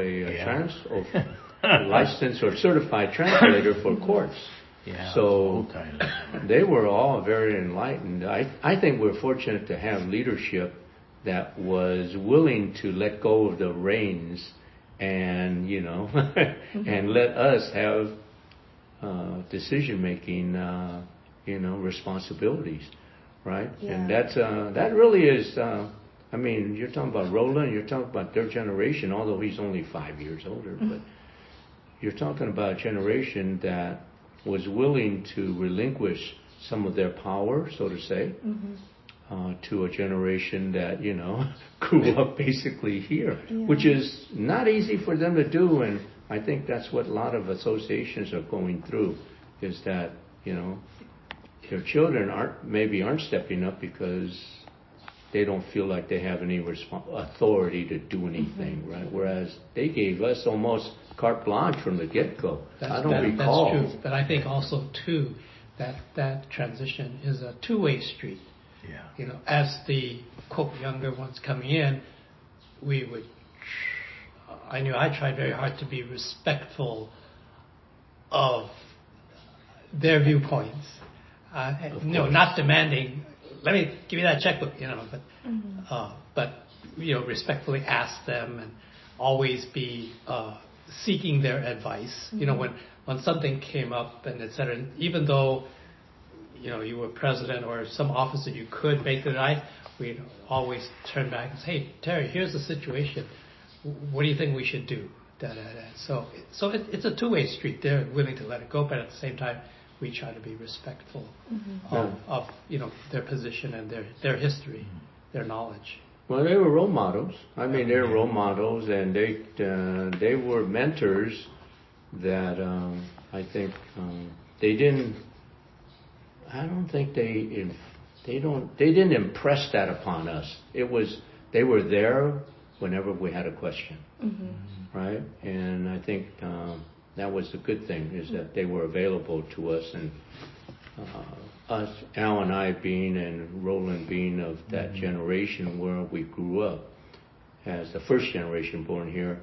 a licensed or certified translator for courts. Yeah, so they were all very enlightened. I think we're fortunate to have leadership that was willing to let go of the reins and, and let us have decision-making, responsibilities, right? Yeah. And that really is, you're talking about Roland, you're talking about their generation, although he's only 5 years older, but you're talking about a generation that was willing to relinquish some of their power, so to say, to a generation that, grew up basically here, which is not easy for them to do. And I think that's what a lot of associations are going through, is that, their children aren't stepping up because they don't feel like they have any authority to do anything, right? Whereas they gave us almost carte blanche from the get-go. I don't recall. That's true. But I think also, too, that transition is a two-way street. Yeah. As the, quote, younger ones coming in, I knew I tried very hard to be respectful of their viewpoints. Not demanding, let me give you that checkbook, but respectfully ask them and always be seeking their advice. When something came up and et cetera, even though you were president or some office that you could make the advice, we'd always turn back and say, hey, Terry, here's the situation. What do you think we should do? So it's a two-way street. They're willing to let it go, but at the same time, we try to be respectful of their position and their history, their knowledge. Well, they were role models. I mean, they were role models, and they were mentors that I think they didn't. I don't think they didn't impress that upon us. They were there whenever we had a question, right? And I think that was the good thing, is that they were available to us, and us, Al and I being, and Roland being of that generation where we grew up, as the first generation born here,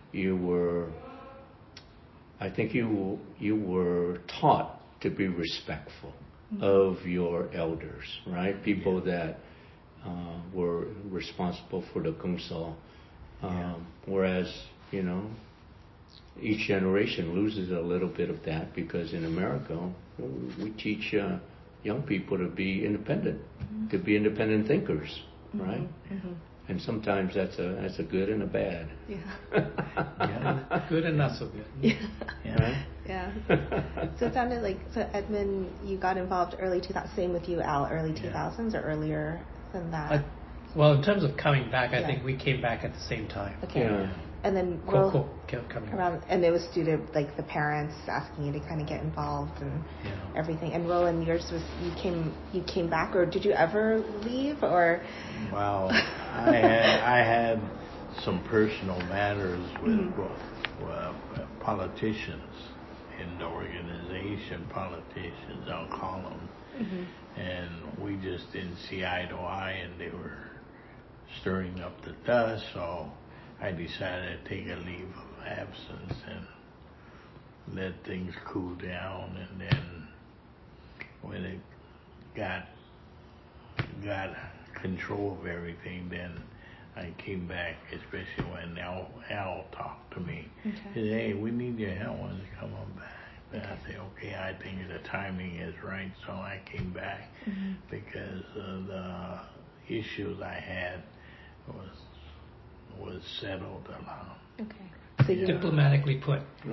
I think you were taught to be respectful of your elders, right? People that were responsible for the Kungsal. Whereas, each generation loses a little bit of that, because in America, we teach young people to be independent, to be independent thinkers, right? And sometimes that's a good and a bad. Good and not so good. Yeah. So it sounded like, Edmund, you got involved early 2000s. Same with you, Al, early 2000s or earlier than that? Well, in terms of coming back, I think we came back at the same time. Okay. Yeah. And then kept coming around, and it was due to the parents asking you to kind of get involved and everything. And Roland, yours was you came back, or did you ever leave, or? Well, I had some personal matters with politicians in the organization. Politicians, I'll call them, and we just didn't see eye to eye, and they were stirring up the dust. So I decided to take a leave of absence and let things cool down. And then when it got control of everything, then I came back, especially when Al talked to me. He said, hey, we need your help. When you come on back. And I said, okay, I think the timing is right. So I came back because the issues I had was settled along. Okay. So diplomatically put. You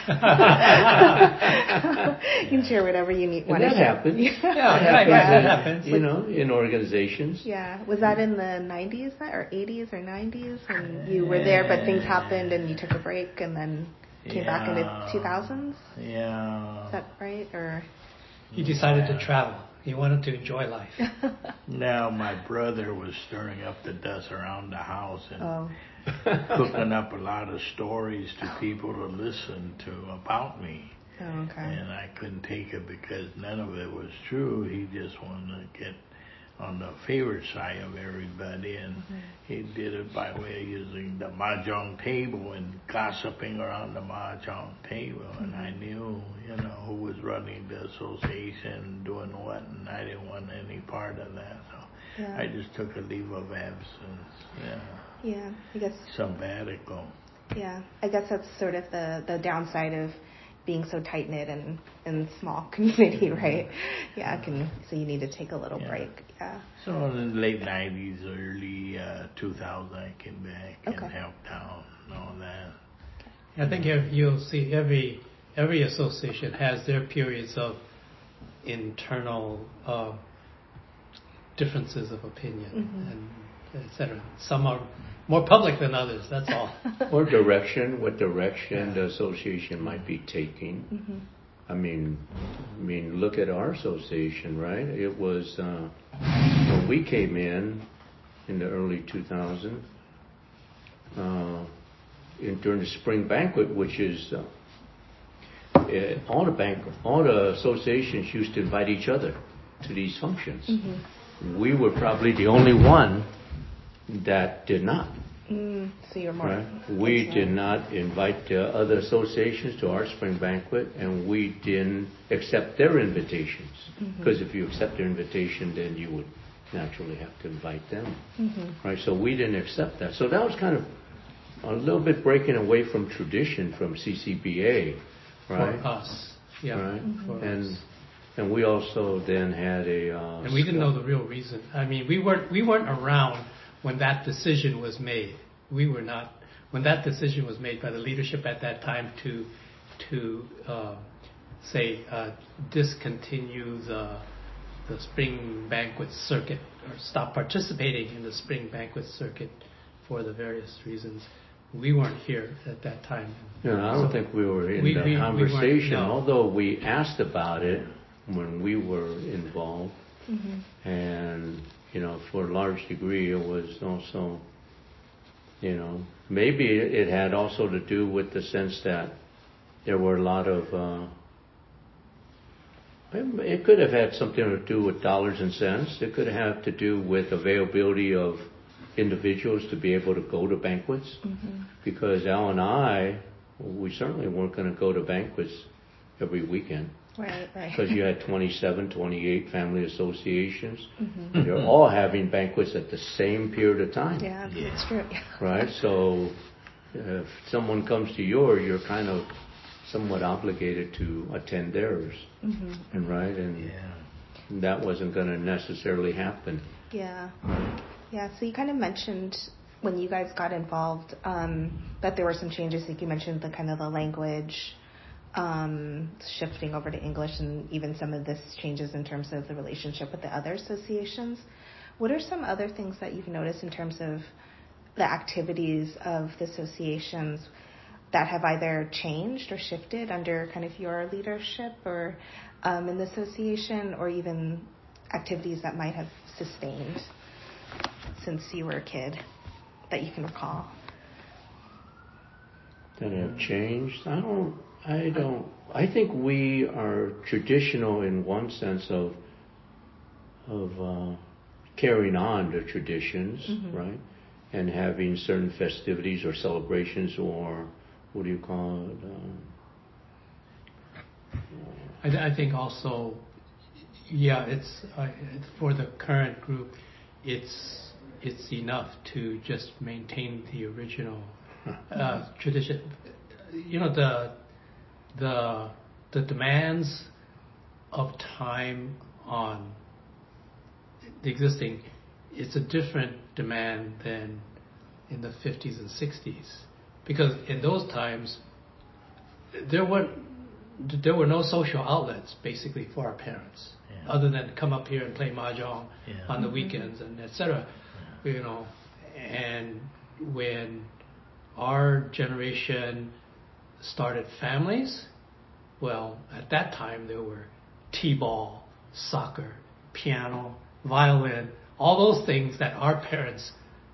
can share whatever you need. And that happens. That happens. In organizations. Yeah. Was that in the 90s or 80s or 90s when you were there, but things happened and you took a break and then came back in the 2000s? Yeah. Is that right? Or he decided to travel. He wanted to enjoy life. Now, my brother was stirring up the dust around the house and cooking up a lot of stories to people to listen to about me. Oh, okay. And I couldn't take it because none of it was true. He just wanted to get on the favorite side of everybody, and he did it by way of using the mahjong table and gossiping around the mahjong table. And I knew, who was running the association, doing what, and I didn't want any part of that. So I just took a leave of absence. Yeah, I guess. Sabbatical. Yeah, I guess that's sort of the downside of being so tight-knit and small community, right? So you need to take a little break. Yeah. So in the late 90s, early 2000, I came back and helped out and all that. I think you'll see every association has their periods of internal differences of opinion and etc. Some are more public than others, that's all. Or direction, what direction the association might be taking. I mean, look at our association, right? It was, when we came in, in the early 2000s. During the spring banquet, which is all the associations used to invite each other to these functions. Mm-hmm. We were probably the only one that did not. So you're more. Right? We did not invite the other associations to our spring banquet, and we didn't accept their invitations. Because if you accept their invitation, then you would naturally have to invite them. Mm-hmm. Right? So we didn't accept that. So that was kind of a little bit breaking away from tradition from CCBA. Right? For us. Yeah. Right? For us. And we also then had a. And we didn't know the real reason. I mean, we weren't around when that decision was made. We were not when that decision was made by the leadership at that time to discontinue the spring banquet circuit or stop participating in the spring banquet circuit for the various reasons. We weren't here at that time. Yeah, I don't think we were in the conversation, although we asked about it when we were involved. Mm-hmm. And, for a large degree, it was also, maybe it had also to do with the sense that there were a lot of, it could have had something to do with dollars and cents. It could have to do with availability of individuals to be able to go to banquets. Mm-hmm. Because Al and I, we certainly weren't going to go to banquets every weekend. Right. Because you had 27, 28 family associations. Mm-hmm. They're all having banquets at the same period of time. Yeah, that's true. Right? So if someone comes to yours, you're kind of somewhat obligated to attend theirs. Mm-hmm. And right? And that wasn't going to necessarily happen. Yeah. Yeah, so you kind of mentioned when you guys got involved that there were some changes. Like you mentioned the kind of the language shifting over to English, and even some of this changes in terms of the relationship with the other associations. What are some other things that you've noticed in terms of the activities of the associations that have either changed or shifted under kind of your leadership or in the association, or even activities that might have sustained since you were a kid that you can recall? That have changed? I think we are traditional in one sense of carrying on the traditions, mm-hmm. right? And having certain festivities or celebrations, or what do you call it? I think also, it's for the current group, it's enough to just maintain the original tradition. The demands of time on the existing, it's a different demand than in the 50s and 60s, because in those times there were no social outlets basically for our parents, other than come up here and play mahjong on the weekends and etc. And when our generation started families, well, at that time there were t-ball, soccer, piano, violin, all those things that our parents,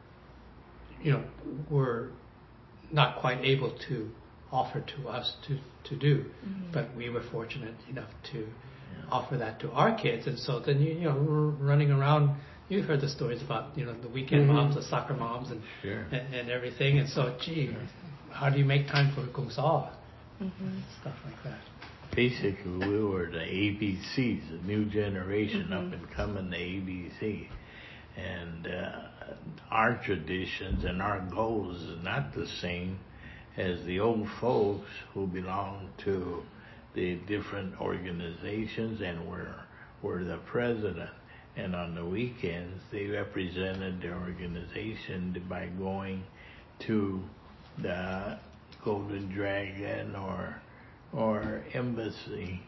were not quite able to offer to us to do. Mm-hmm. But we were fortunate enough to offer that to our kids. And so then, we're running around. You've heard the stories about, the weekend mm-hmm. moms, the soccer moms, and sure. and everything. And so, how do you make time for Gong Sao? Mm-hmm. Stuff like that. Basically, we were the ABCs, the new generation, mm-hmm. up and coming, the ABC. And our traditions and our goals is not the same as the old folks who belong to the different organizations and were the president. And on the weekends, they represented their organization by going to the Golden Dragon or Embassy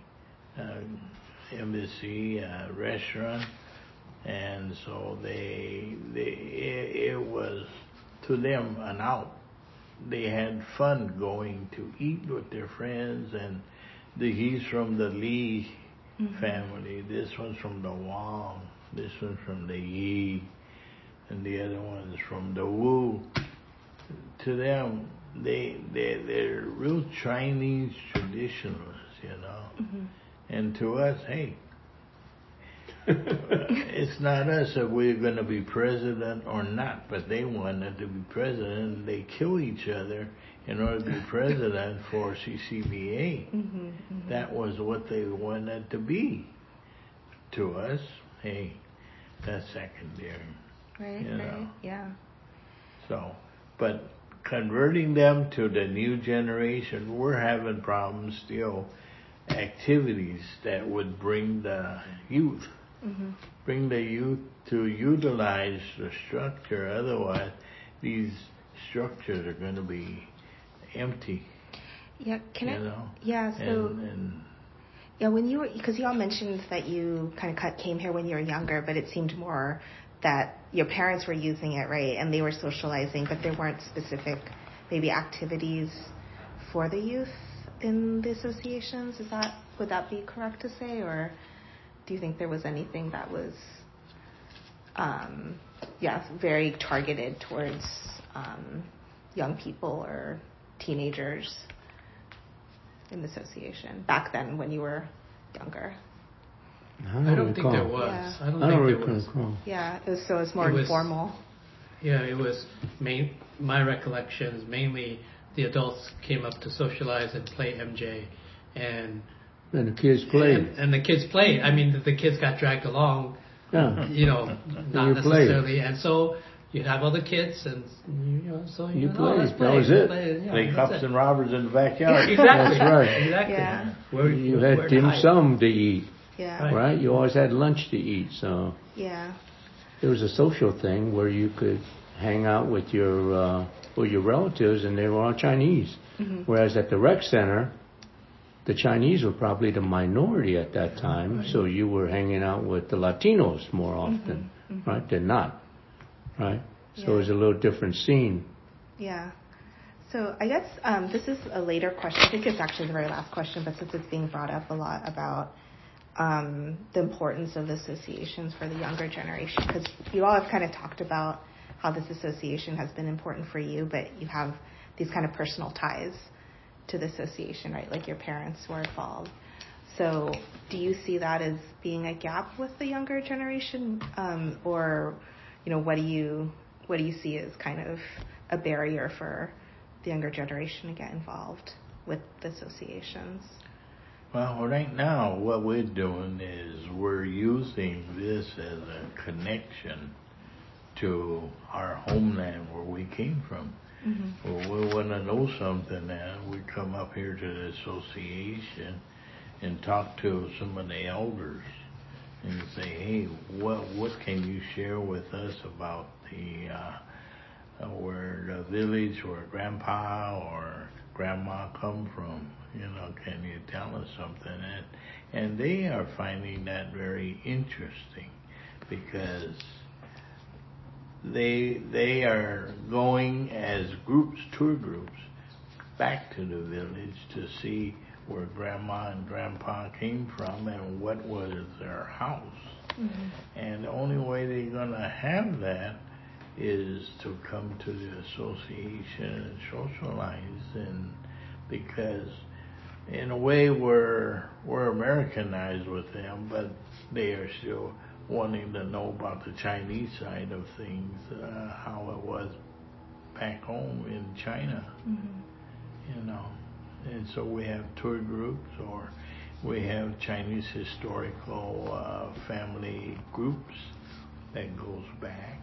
restaurant. And so it was to them an out. They had fun going to eat with their friends, and he's from the Lee mm-hmm. family, this one's from the Wong, this one's from the Yi, and the other one is from the Wu. To them, they're real Chinese traditionalists, you know. Mm-hmm. And to us, hey, it's not us if we're going to be president or not, but they wanted to be president, and they kill each other in order to be president for CCBA. Mm-hmm, mm-hmm. That was what they wanted to be. To us, hey, that's secondary. Right, you know. right, yeah. So, but converting them to the new generation, we're having problems still. Activities that would bring the youth, bring the youth to utilize the structure. Otherwise, these structures are going to be empty. Yeah, you know? Yeah, so... And yeah, when you were... Because you all mentioned that you kind of came here when you were younger, but it seemed more that your parents were using it, right? And they were socializing, but there weren't specific, maybe, activities for the youth in the associations. Would that be correct to say, or do you think there was anything that was very targeted towards young people or teenagers in the association back then when you were younger? I don't think there was. Yeah. I don't think there was. Yeah, it was more informal. Yeah, it was my recollection is mainly the adults came up to socialize and play MJ, and the kids played. And the kids played. I mean, the kids got dragged along. Yeah. You know, not necessarily. And so you'd have other kids, and you played. Let's play. That was it. Play cops and robbers in the backyard. Exactly. That's right. Exactly. Yeah. You had dim sum to eat. Yeah. Right. You always had lunch to eat. So. Yeah. It was a social thing where you could hang out with your relatives, and they were all Chinese. Mm-hmm. Whereas at the rec center, the Chinese were probably the minority at that time, right. So you were hanging out with the Latinos more often, right, than not, right? So it was a little different scene. Yeah. So I guess this is a later question. I think it's actually the very last question, but since it's being brought up a lot about the importance of associations for the younger generation, because you all have kind of talked about how this association has been important for you, but you have these kind of personal ties to the association, right? Like your parents were involved. So do you see that as being a gap with the younger generation? Or, what do you see as kind of a barrier for the younger generation to get involved with the associations? Well, right now, what we're doing is we're using this as a connection to our homeland where we came from. Mm-hmm. Well, we want to know something, and we come up here to the association and talk to some of the elders and say, hey, what can you share with us about where the village where grandpa or grandma come from? Can you tell us something? And they are finding that very interesting because they are going as tour groups, back to the village to see where grandma and grandpa came from and what was their house. Mm-hmm. And the only way they're going to have that is to come to the association and socialize, and because in a way we're Americanized with them, but they are still wanting to know about the Chinese side of things, how it was back home in China. And so we have tour groups, or we have Chinese historical family groups that goes back,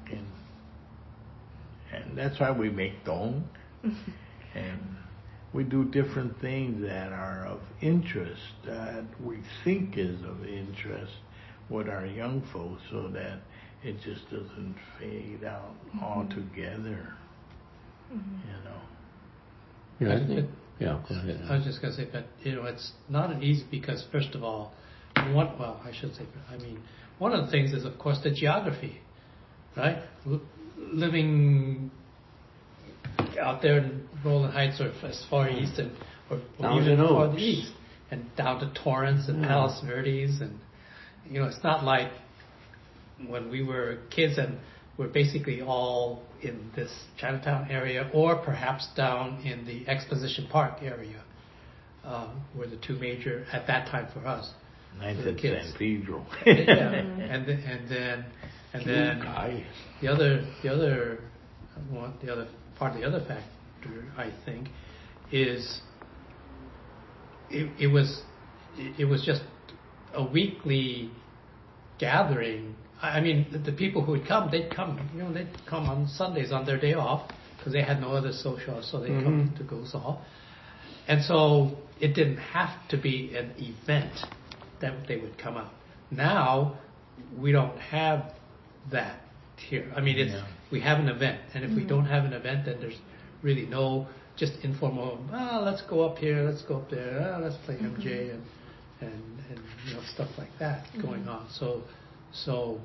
and that's why we make dong. And we do different things that are of interest, that we think is of interest with our young folks, so that it just doesn't fade out altogether. Yeah, I think. Yeah, go ahead. I was just going to say that it's not an easy, because first of all, one of the things is, of course, the geography, right? Living out there in Roland Heights, or as far east, or even farther east, and down to Torrance and Palos Verdes, and it's not like when we were kids and were basically all in this Chinatown area, or perhaps down in the Exposition Park area, were the two major at that time for us. Ninth the and kids. San Pedro. Yeah, and then the other part of the other factor, I think, is it was just a weekly gathering. I mean, the people who would come, they'd come on Sundays on their day off because they had no other social, so they'd come to Gozal. And so it didn't have to be an event that they would come out. Now we don't have that here. I mean, we have an event, and if we don't have an event, then there's really no just informal. Let's go up here, let's go up there, let's play MJ and stuff like that going on. So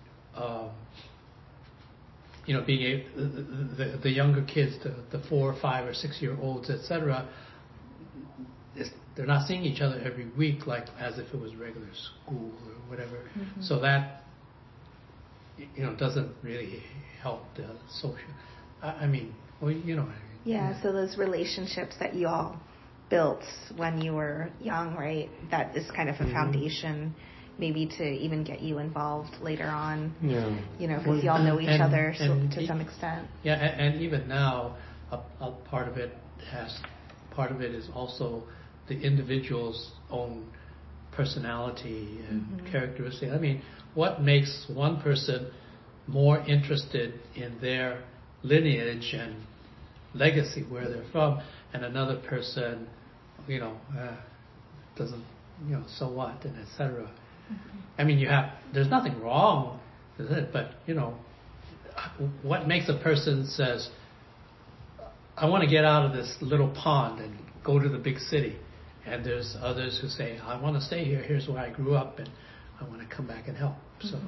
being the younger kids, the 4, 5, or 6 year olds, etc. They're not seeing each other every week like as if it was regular school or whatever. So that doesn't really help the social. I mean, well, you know what I mean. Yeah. So those relationships that you all built when you were young, right? That is kind of a foundation, maybe to even get you involved later on. Yeah. Because you all know each other to some extent. Yeah, and even now, a part of it is also the individual's own personality and characteristic. I mean, what makes one person more interested in their lineage and legacy, where they're from, and another person, doesn't, so what, and etc. I mean, there's nothing wrong with it, but what makes a person says, I want to get out of this little pond and go to the big city. And there's others who say, I want to stay here. Here's where I grew up, and I want to come back and help. So,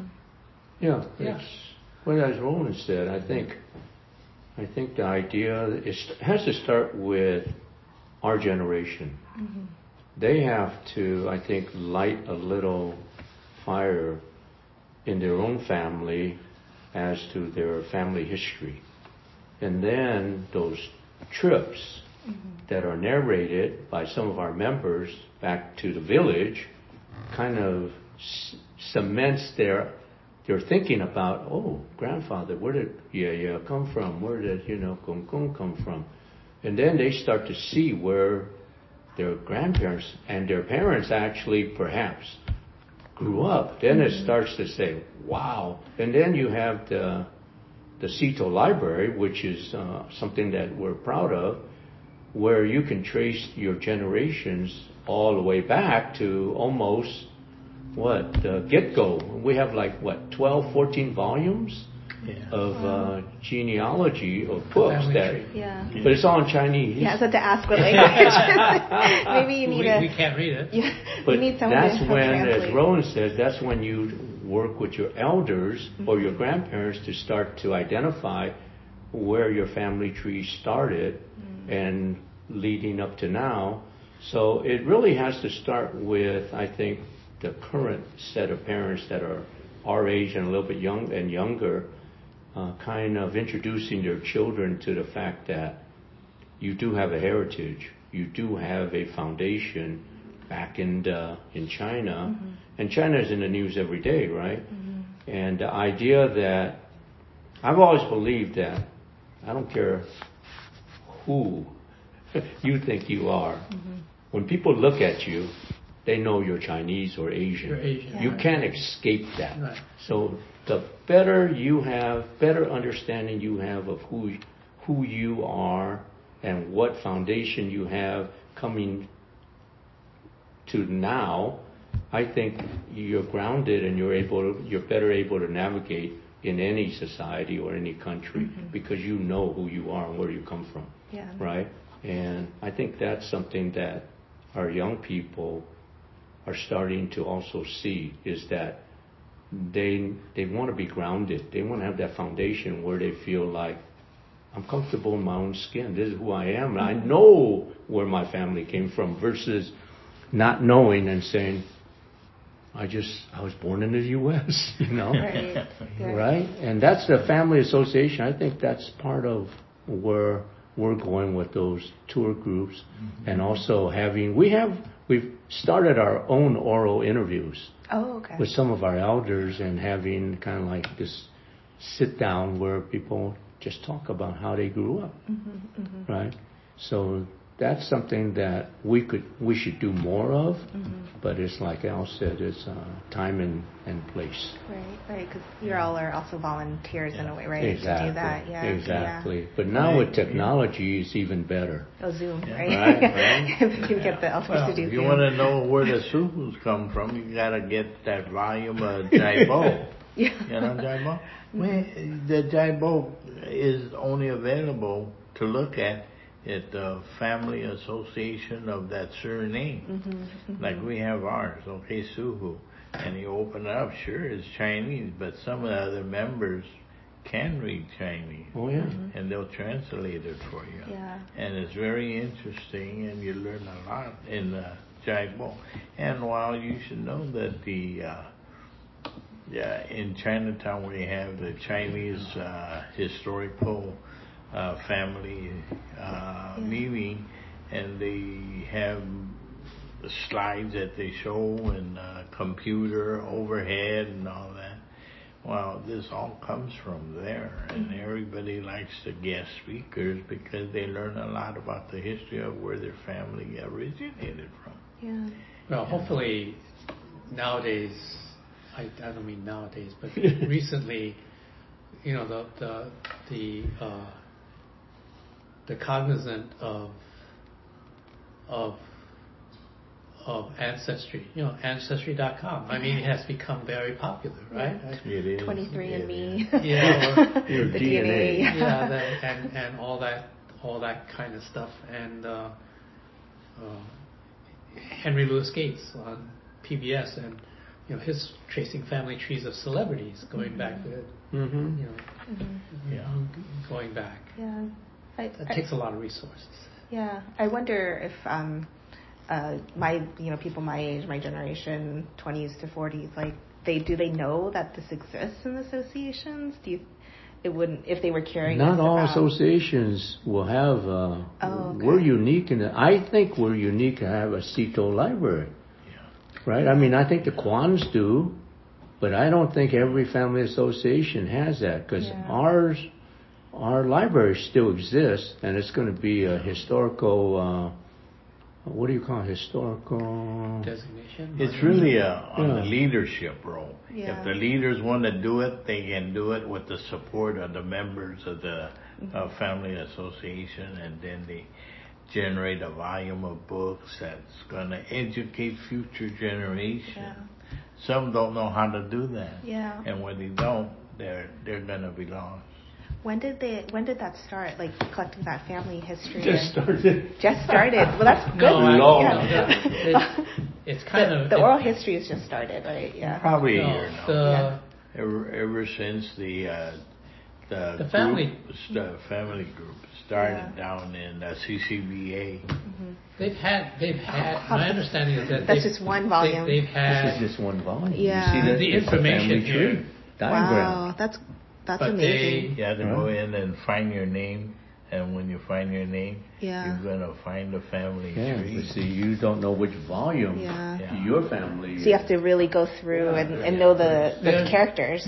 Well, as Roland said, I think the idea has to start with our generation. They have to, I think, light a little fire in their own family as to their family history, and then those trips that are narrated by some of our members back to the village kind of cements their thinking about, grandfather, where did Yaya come from? Where did, Kung Kung come from? And then they start to see where their grandparents and their parents actually perhaps grew up. Then it starts to say, wow. And then you have the Cito Library, which is something that we're proud of, where you can trace your generations all the way back to almost the get-go. We have 12, 14 volumes of genealogy of books but it's all in Chinese. Yeah, I was about to ask what language. Maybe you need we can't read it. Yeah, but you need someone that's to help when, translate. as Roland says, that's when you work with your elders or your grandparents to start to identify where your family tree started and leading up to now. So it really has to start with, I think, the current set of parents that are our age and a little bit younger, kind of introducing their children to the fact that you do have a heritage, you do have a foundation back in China, and China is in the news every day, right? And the idea that I've always believed that I don't care who you think you are, when people look at you, they know you're Chinese or Asian. You're Asian. You can't escape that. Right. So the better understanding you have of who you are and what foundation you have coming to now, I think you're grounded and you're better able to navigate in any society or any country because you know who you are and where you come from. Yeah. Right? And I think that's something that our young people are starting to also see, is that they want to be grounded. They want to have that foundation where they feel like, I'm comfortable in my own skin. This is who I am. And I know where my family came from, versus not knowing and saying, I was born in the U.S., Right. Yeah. right? And that's the family association. I think that's part of where we're going with those tour groups, and also we've started our own oral interviews Oh, okay. with some of our elders, and having kind of like this sit down where people just talk about how they grew up, right? So that's something that we should do more of, but it's like Al said, it's time and place. Right, because you all are also volunteers in a way, right? Exactly. To do that, yeah. Exactly. But now with technology, it's even better. Oh, Zoom, Yeah. right? Right. If you can get the elders to do If you Zoom. want to know where the Suhus come from, you got to get that volume of Jaibo. Yeah. You know Jaibo? Well, the Jaibo is only available to look at the family association of that surname. Like we have ours, okay, Suhu. And you open it up, sure, it's Chinese, but some of the other members can read Chinese. Oh, yeah. And they'll translate it for you. Yeah. And it's very interesting, and you learn a lot in Jaibo. And while you should know that in Chinatown we have the Chinese historical family meeting, and they have the slides that they show, and computer overhead and all that. Well, this all comes from there, and everybody likes the guest speakers because they learn a lot about the history of where their family originated from. Yeah. Well, hopefully nowadays, I don't mean nowadays, but recently, the cognizant of Ancestry, Ancestry.com. I mean, it has become very popular, right? It is. 23andMe. Yeah, Your the DNA. DNA. and all that kind of stuff, and Henry Louis Gates on PBS, and his tracing family trees of celebrities going back to going back. Yeah. That takes a lot of resources. Yeah. I wonder if my people my age, my generation, 20s to 40s, like do they know that this exists in associations? If they were curious? Not all associations will have. Okay. We're unique I think we're unique to have a Cito library. Right? I mean, I think the Kwans do, but I don't think every family association has that, because our library still exists, and it's going to be a historical. What do you call it? Historical Designation? It's really on the leadership role. Yeah. If the leaders want to do it, they can do it with the support of the members of the family association, and then they generate a volume of books that's going to educate future generations. Yeah. Some don't know how to do that. Yeah. And when they don't, they're going to be lost. When did that start? Like collecting that family history? just started. Just started. Well, that's good. No, it's kind of the oral history has just started, right? Yeah. Probably a year now. The Ever since the family group started down in CCBA. They've had. My understanding is that that's just one volume. They've had. This is just one volume. Yeah. You see the information here. Diagram. Wow, that's amazing. You have to go in and find your name, and when you find your name, you're gonna find the family tree. But see, you don't know which volume your family. So you have to really go through and know the characters.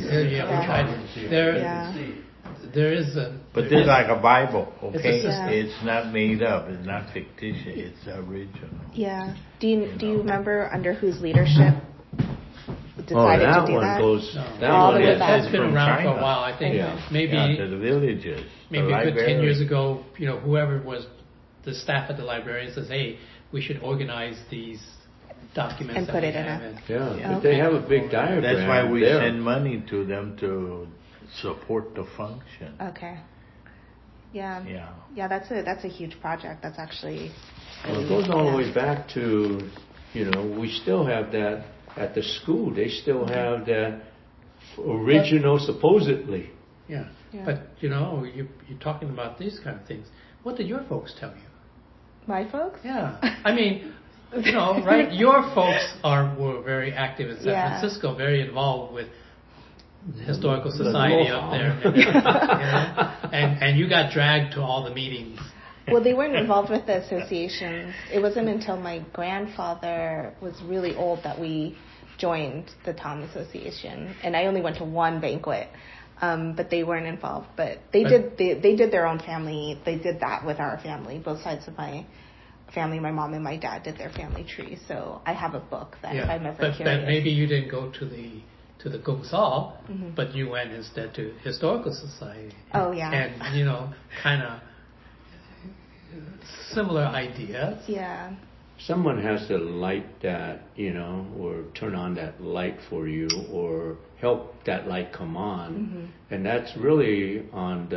There is a. But there's like a Bible, okay? It's It's not made up. It's not fictitious. It's original. Yeah. Do you remember under whose leadership decided that to do one that? goes. No. That All one the way is back. That's been from around China. for a while. I think maybe to the villages. maybe the a good 10 librarians. years ago, whoever was the staff at the librarian says, hey, we should organize these documents And put it in Yeah, but they have a big diagram. That's why we there. send money to them to support the function. Okay. Yeah. Yeah. Yeah, that's a huge project. That's actually. Well, it goes all the way back to, we still have that at the school. They still have that original, supposedly. Yeah. But, you're talking about these kind of things. What did your folks tell you? My folks? Yeah. I mean, right? Your folks were very active in San Yeah. Francisco, very involved with the Historical Society up there. And you got dragged to all the meetings. Well, they weren't involved with the associations. It wasn't until my grandfather was really old that we joined the Tom Association, and I only went to one banquet, but they weren't involved. But they did their own family. They did that with our family. Both sides of my family, my mom and my dad, did their family tree. So I have a book that if I'm ever curious. But maybe you didn't go to the Gong Sao, but you went instead to Historical Society. Oh yeah. And kind of similar ideas. Yeah. Someone has to light that, or turn on that light for you, or help that light come on, and that's really on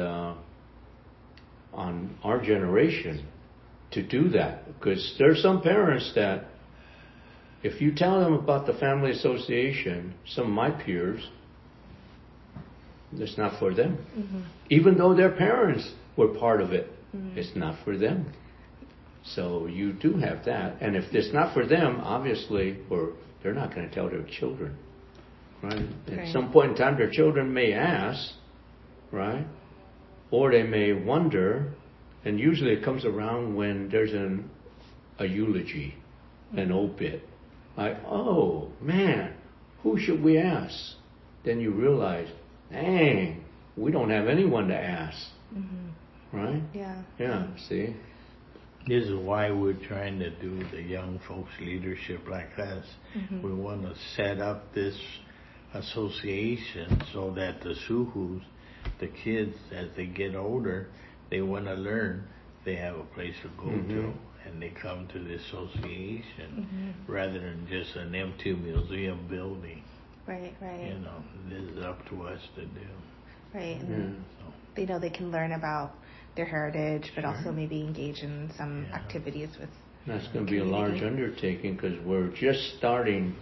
our generation to do that, because there's some parents that, if you tell them about the family association, some of my peers, it's not for them, even though their parents were part of it. It's not for them. So you do have that. And if it's not for them, obviously, or they're not going to tell their children, right? At some point in time, their children may ask, right? Or they may wonder, and usually it comes around when there's a eulogy, an obit. Like, oh, man, who should we ask? Then you realize, dang, we don't have anyone to ask. Right? Yeah. Yeah, see? This is why we're trying to do the young folks leadership like us. We want to set up this association so that the Suhus, the kids, as they get older, they want to learn. They have a place to go to, and they come to the association rather than just an empty museum building. Right. This is up to us to do. Right. And they know they can learn about their heritage, but also maybe engage in some activities with. That's going to be a large undertaking, because we're just starting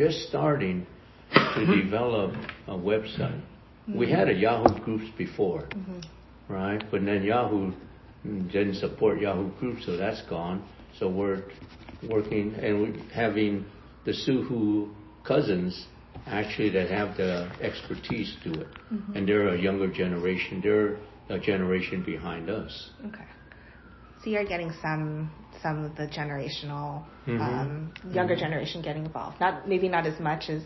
to develop a website. We had a Yahoo Groups before, right? But then Yahoo didn't support Yahoo Groups, so that's gone. So we're working, and we're having the Suhu cousins actually that have the expertise to it. And they're a younger generation. They're a generation behind us. Okay. So you're getting some of the generational, younger generation getting involved. Maybe not as much as,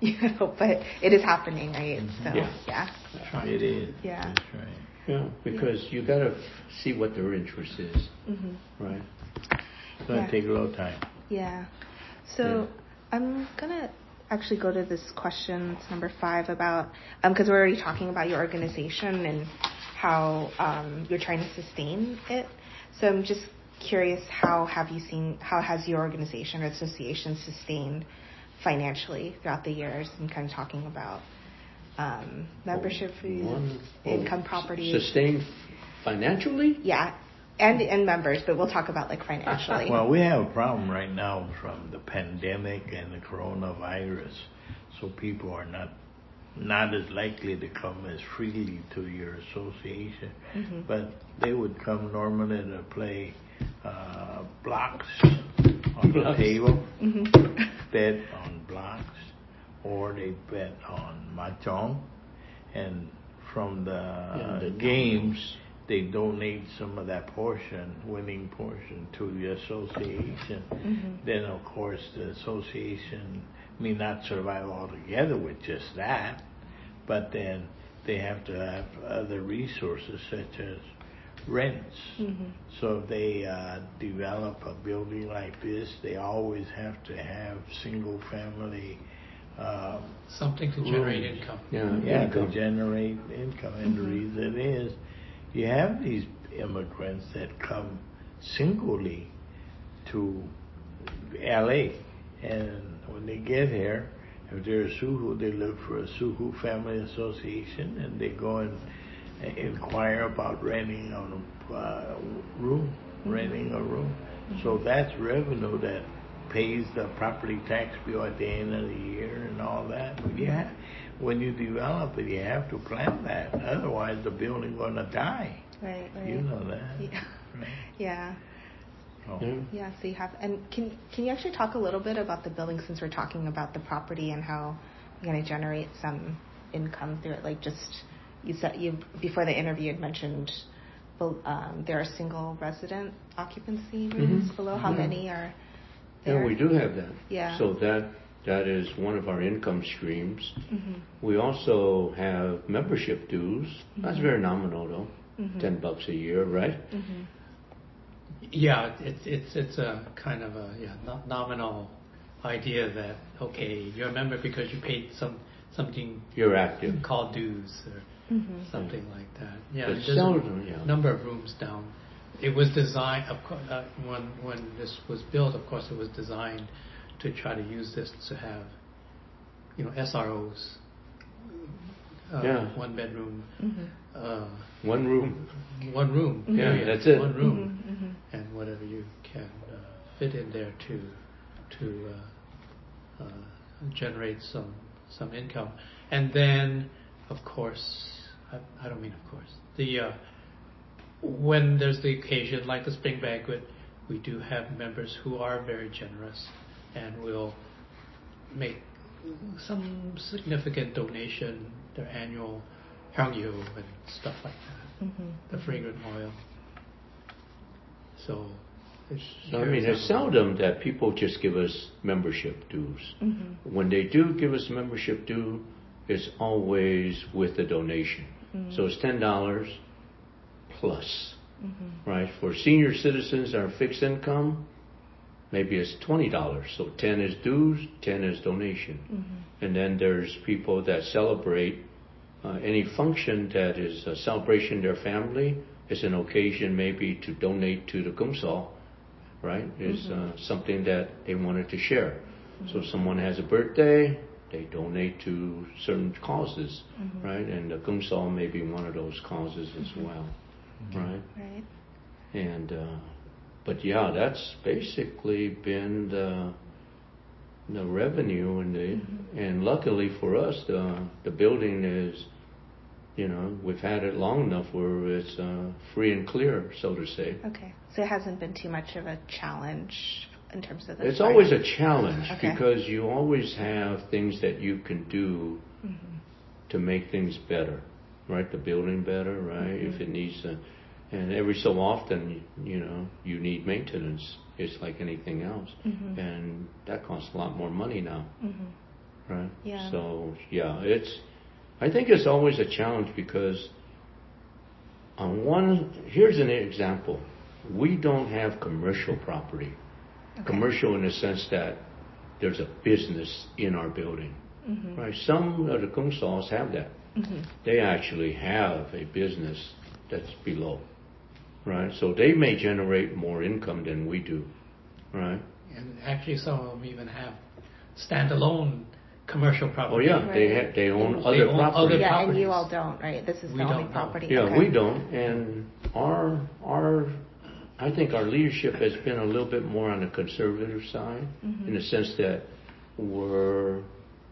but it is happening, right? So, yeah. It is. Yeah. That's right. Yeah, because you got to see what their interest is, right? It's going to take a little time. Yeah. So I'm going to actually go to this question, it's number 5, about, because we're already talking about your organization and how you're trying to sustain it. So I'm just curious, how has your organization or association sustained financially throughout the years, and kind of talking about membership fees, income properties. Sustained financially? Yeah, and members, but we'll talk about financially. Well, we have a problem right now from the pandemic and the coronavirus, so people are not as likely to come as freely to your association, but they would come normally to play blocks on the table, bet on blocks, or they bet on mahjong, and from the games they donate some of that winning portion to the association. Then of course the association may not survive altogether with just that, but then they have to have other resources such as rents. So if they develop a building like this, they always have to have single family something to generate income. To generate income. And the reason is, you have these immigrants that come singly to LA, and when they get here, if they're a Suhu, they look for a Suhu Family Association, and they go and inquire about renting a room. So that's revenue that pays the property tax bill at the end of the year and all that. But when you develop it, you have to plan that. Otherwise, the building's going to die. Right. You know that. Yeah. Right? Yeah. Yeah, so you have, and can you actually talk a little bit about the building, since we're talking about the property and how you're going to generate some income through it? Like, just you said before the interview you had mentioned there are single resident occupancy rooms below. How many are there? Yeah, we do have that. Yeah. So that is one of our income streams. We also have membership dues. That's very nominal though. $10 a year, right? Yeah, it's a kind of a nominal idea that, okay, you're a member because you paid something You're active. called dues or something like that. Yeah, But there's seldom, a number of rooms down. It was designed, of course, when this was built, of course, it was designed to try to use this to have, SROs, one bedroom, one room. one room. Yeah, period. that's it. One room, and whatever you can fit in there to generate some income, and then of course, I don't mean of course, the when there's the occasion like the spring banquet, we do have members who are very generous and will make some significant donation, their annual hangyu and stuff like that, the fragrant oil. So it's seldom that people just give us membership dues. When they do give us membership due, it's always with a donation. So it's $10 plus, right? For senior citizens that are fixed income, maybe it's $20. So 10 is dues, 10 is donation. And then there's people that celebrate any function that is a celebration in their family. It's an occasion maybe to donate to the kumsal, right? Is something that they wanted to share. So if someone has a birthday, they donate to certain causes, right? And the kumsal may be one of those causes as well, right? Right. And but yeah, that's basically been the revenue and luckily for us, the building is, we've had it long enough where it's free and clear, so to say. Okay, so it hasn't been too much of a challenge in terms of this. It's always a challenge Okay. because you always have things that you can do to make things better, right? The building better, right? If it needs and every so often, you need maintenance. It's like anything else. And that costs a lot more money now, right? Yeah. So, I think it's always a challenge because here's an example. We don't have commercial property. Okay. Commercial in the sense that there's a business in our building, right? Some of the kumsals have that. They actually have a business that's below, right? So they may generate more income than we do, right? And actually, some of them even have standalone commercial property. Oh yeah, Right. they own They other own property. other Yeah, and properties. you all don't, right? This is We the only don't, no. property. Yeah, Okay. we don't, and I think our leadership has been a little bit more on the conservative side, in the sense that we're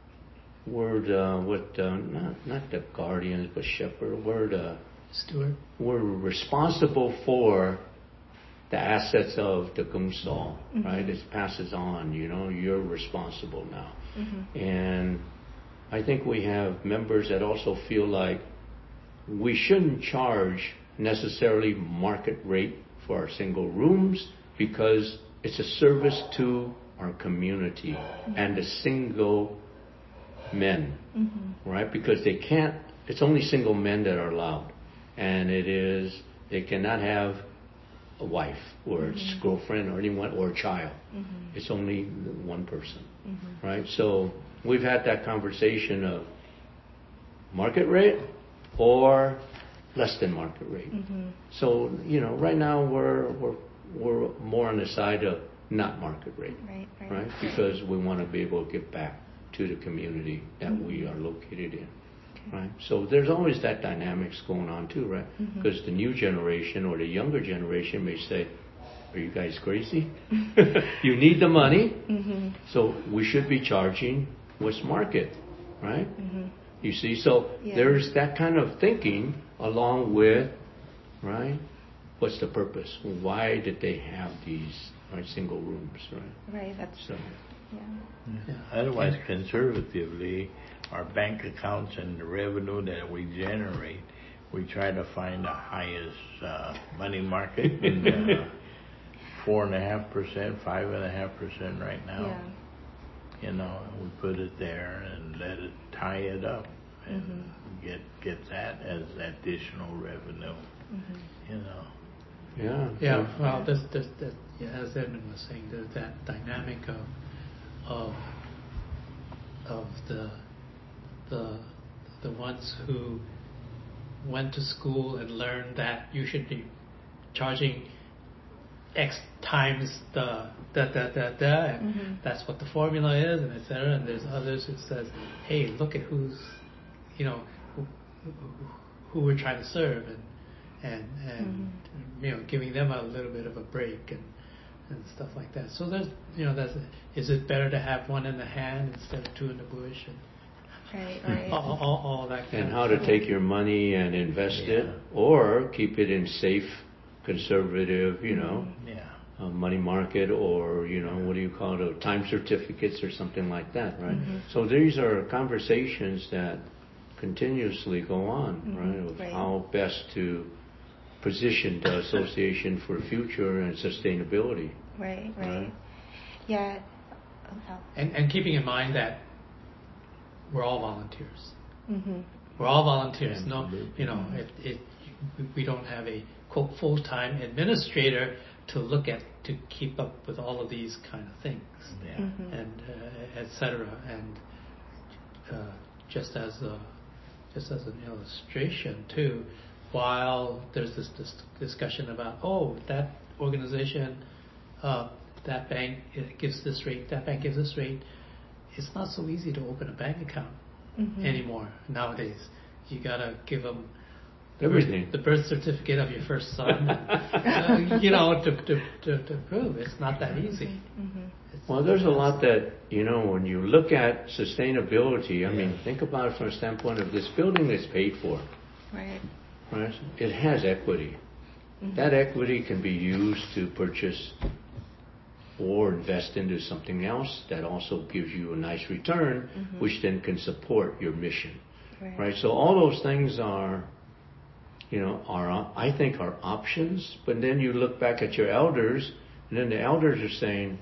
not the guardians, but shepherd. Stewart. We're responsible for the assets of the kumsal, right? It passes on, you're responsible now. And I think we have members that also feel like we shouldn't charge necessarily market rate for our single rooms because it's a service to our community and the single men, right? Because it's only single men that are allowed. And they cannot have a wife or its girlfriend or anyone or a child. It's only one person, right? So we've had that conversation of market rate or less than market rate. So right now we're more on the side of not market rate, right? Because we want to be able to give back to the community that we are located in. Right. So there's always that dynamics going on too, right? Because the new generation or the younger generation may say, "Are you guys crazy? You need the money, so we should be charging what's market, right?" You see, so there's that kind of thinking along with, right, what's the purpose? Why did they have these single rooms, right? Right. That's So, yeah. Otherwise, conservatively, our bank accounts and the revenue that we generate, we try to find the highest money market, 4.5%, 5.5% right now. Yeah. You know, we put it there and let it tie it up and get that as additional revenue. You know. yeah. Yeah, well, as Edmund was saying, there's that dynamic of the ones who went to school and learned that you should be charging X times the and that's what the formula is, and etc. And there's others who says, hey, look at who we're trying to serve, and giving them a little bit of a break and stuff like that. So there's is it better to have one in the hand instead of two in the bush, and Right. all that kind And of how stuff. to take your money and invest it, or keep it in safe, conservative, money market, or what do you call it, time certificates or something like that, right? So these are conversations that continuously go on, right? Of how best to position the association for future and sustainability. Right. Yeah. And keeping in mind that we're all volunteers. We're all volunteers. No, we don't have a quote full-time administrator to keep up with all of these kind of things, and etc. And just as an illustration too, while there's this discussion about that organization, that bank gives this rate, that bank gives this rate, it's not so easy to open a bank account anymore nowadays. You gotta give them Everything. the birth certificate of your first son, to prove it's not that easy. Well, there's a lot that, when you look at sustainability, I mean, think about it from the standpoint of this building is paid for. Right. Right? It has equity. That equity can be used to purchase or invest into something else that also gives you a nice return, which then can support your mission. Right? So all those things are, I think are options. But then you look back at your elders, and then the elders are saying,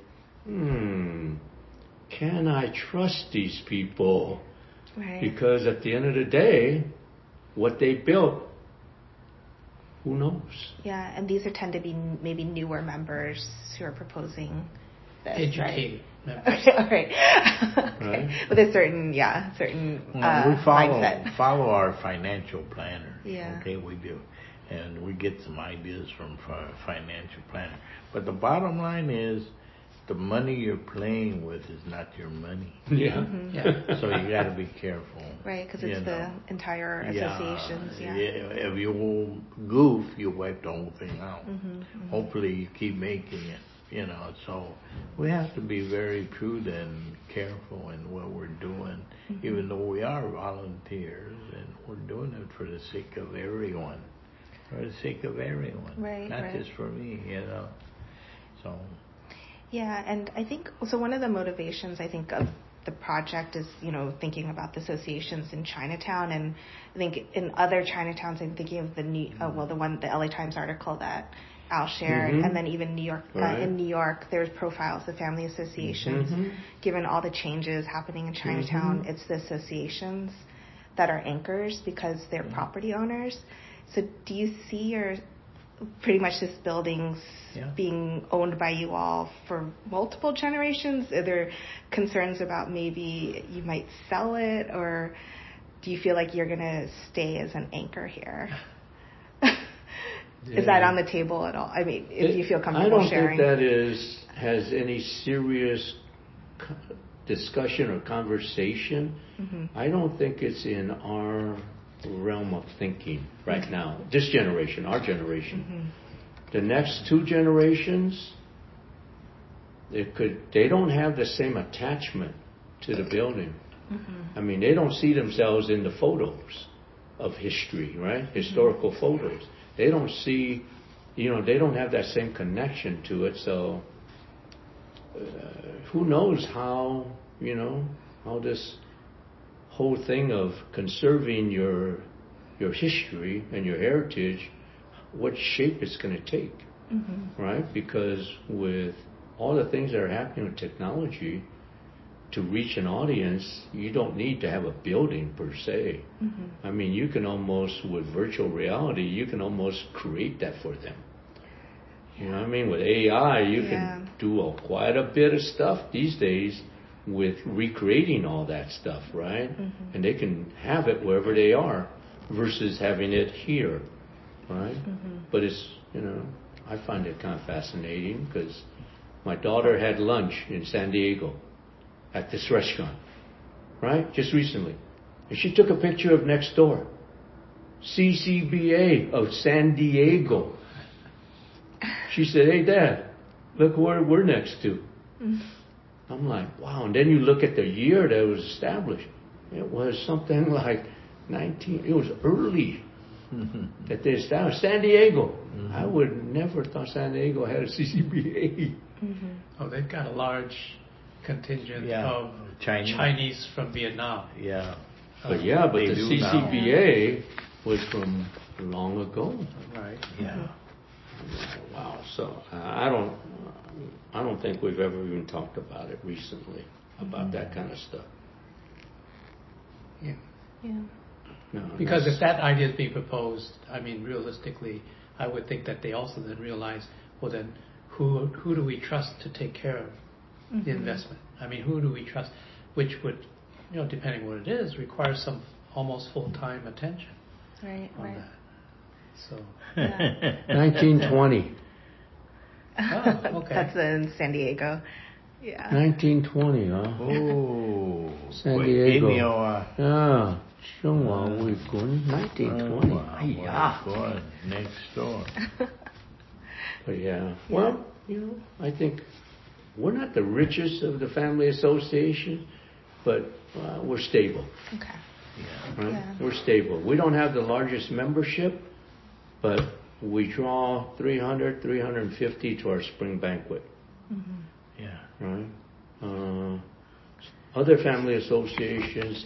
can I trust these people? Right. Because at the end of the day, what they built, who knows? Yeah, and these tend to be maybe newer members who are proposing this, Educated members. Okay, all right. Right. With a certain we mindset. follow our financial planners. Yeah. Okay, we do. And we get some ideas from our financial planner. But the bottom line is, the money you're playing with is not your money. Yeah. So you got to be careful. Right, because it's the entire associations. Yeah. If you goof, you wipe the whole thing out. Hopefully you keep making it. So we have to be very prudent and careful in what we're doing, even though we are volunteers, and we're doing it for the sake of everyone. For the sake of everyone. Right, Not just for me, So. Yeah, and I think, so one of the motivations, I think, of the project is, thinking about the associations in Chinatown, and I think in other Chinatowns, I'm thinking of the LA Times article that Al shared, and then even New York, in New York, there's profiles of family associations. Given all the changes happening in Chinatown, it's the associations that are anchors because they're property owners. So do you see pretty much this building's being owned by you all for multiple generations? Are there concerns about maybe you might sell it, or do you feel like you're going to stay as an anchor here? Is that on the table at all? I mean, if you feel comfortable sharing. I don't think that has any serious discussion or conversation. I don't think it's in our realm of thinking right now. This generation, our generation. The next two generations, they don't have the same attachment to the building. I mean, they don't see themselves in the photos of history, right? Historical photos. They don't see they don't have that same connection to it. So who knows how this whole thing of conserving your history and your heritage, what shape it's going to take, right? Because with all the things that are happening with technology, to reach an audience, you don't need to have a building per se. I mean, you can almost, with virtual reality, you can almost create that for them. You know what I mean? With AI, you can do quite a bit of stuff these days with recreating all that stuff, right? And they can have it wherever they are versus having it here, right? But it's, I find it kind of fascinating because my daughter had lunch in San Diego at this restaurant, right? Just recently. And she took a picture of next door. CCBA of San Diego. She said, "Hey, Dad, look where we're next to." I'm like, wow. And then you look at the year that it was established. It was something like it was early that they established San Diego. I would never thought San Diego had a CCBA. Oh, they've got a large contingent of Chinese from Vietnam. Yeah. But the CCBA was from long ago. Right. Yeah. Wow. So I don't think we've ever even talked about it recently, about that kind of stuff. Yeah. Yeah. No, Because if that idea is being proposed, I mean, realistically, I would think that they also then realize, well, then who do we trust to take care of the investment? I mean, who do we trust? Which would, depending what it is, require some almost full-time attention on that. So 1920. Oh, okay. That's in San Diego. Yeah. 1920, huh? Oh. San Diego. Yeah. 中华卫军 1920. God, next door. But well, I think we're not the richest of the family association, but we're stable. Okay. Yeah. Right? Yeah. We're stable. We don't have the largest membership, but we draw 300, 350 to our spring banquet. Yeah. Right? Other family associations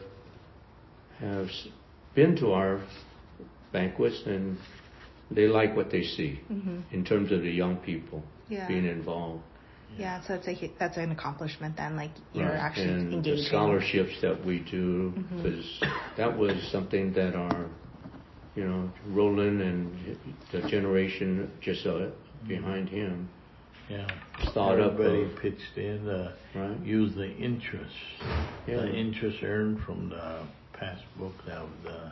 have been to our banquets and they like what they see in terms of the young people being involved. Yeah, so that's an accomplishment then, like you're Right. actually and engaging. The scholarships that we do, because that was something that our, Roland and the generation just behind him thought Everybody up. pitched in, Right. use the interest. Yeah. The interest earned from the passbook of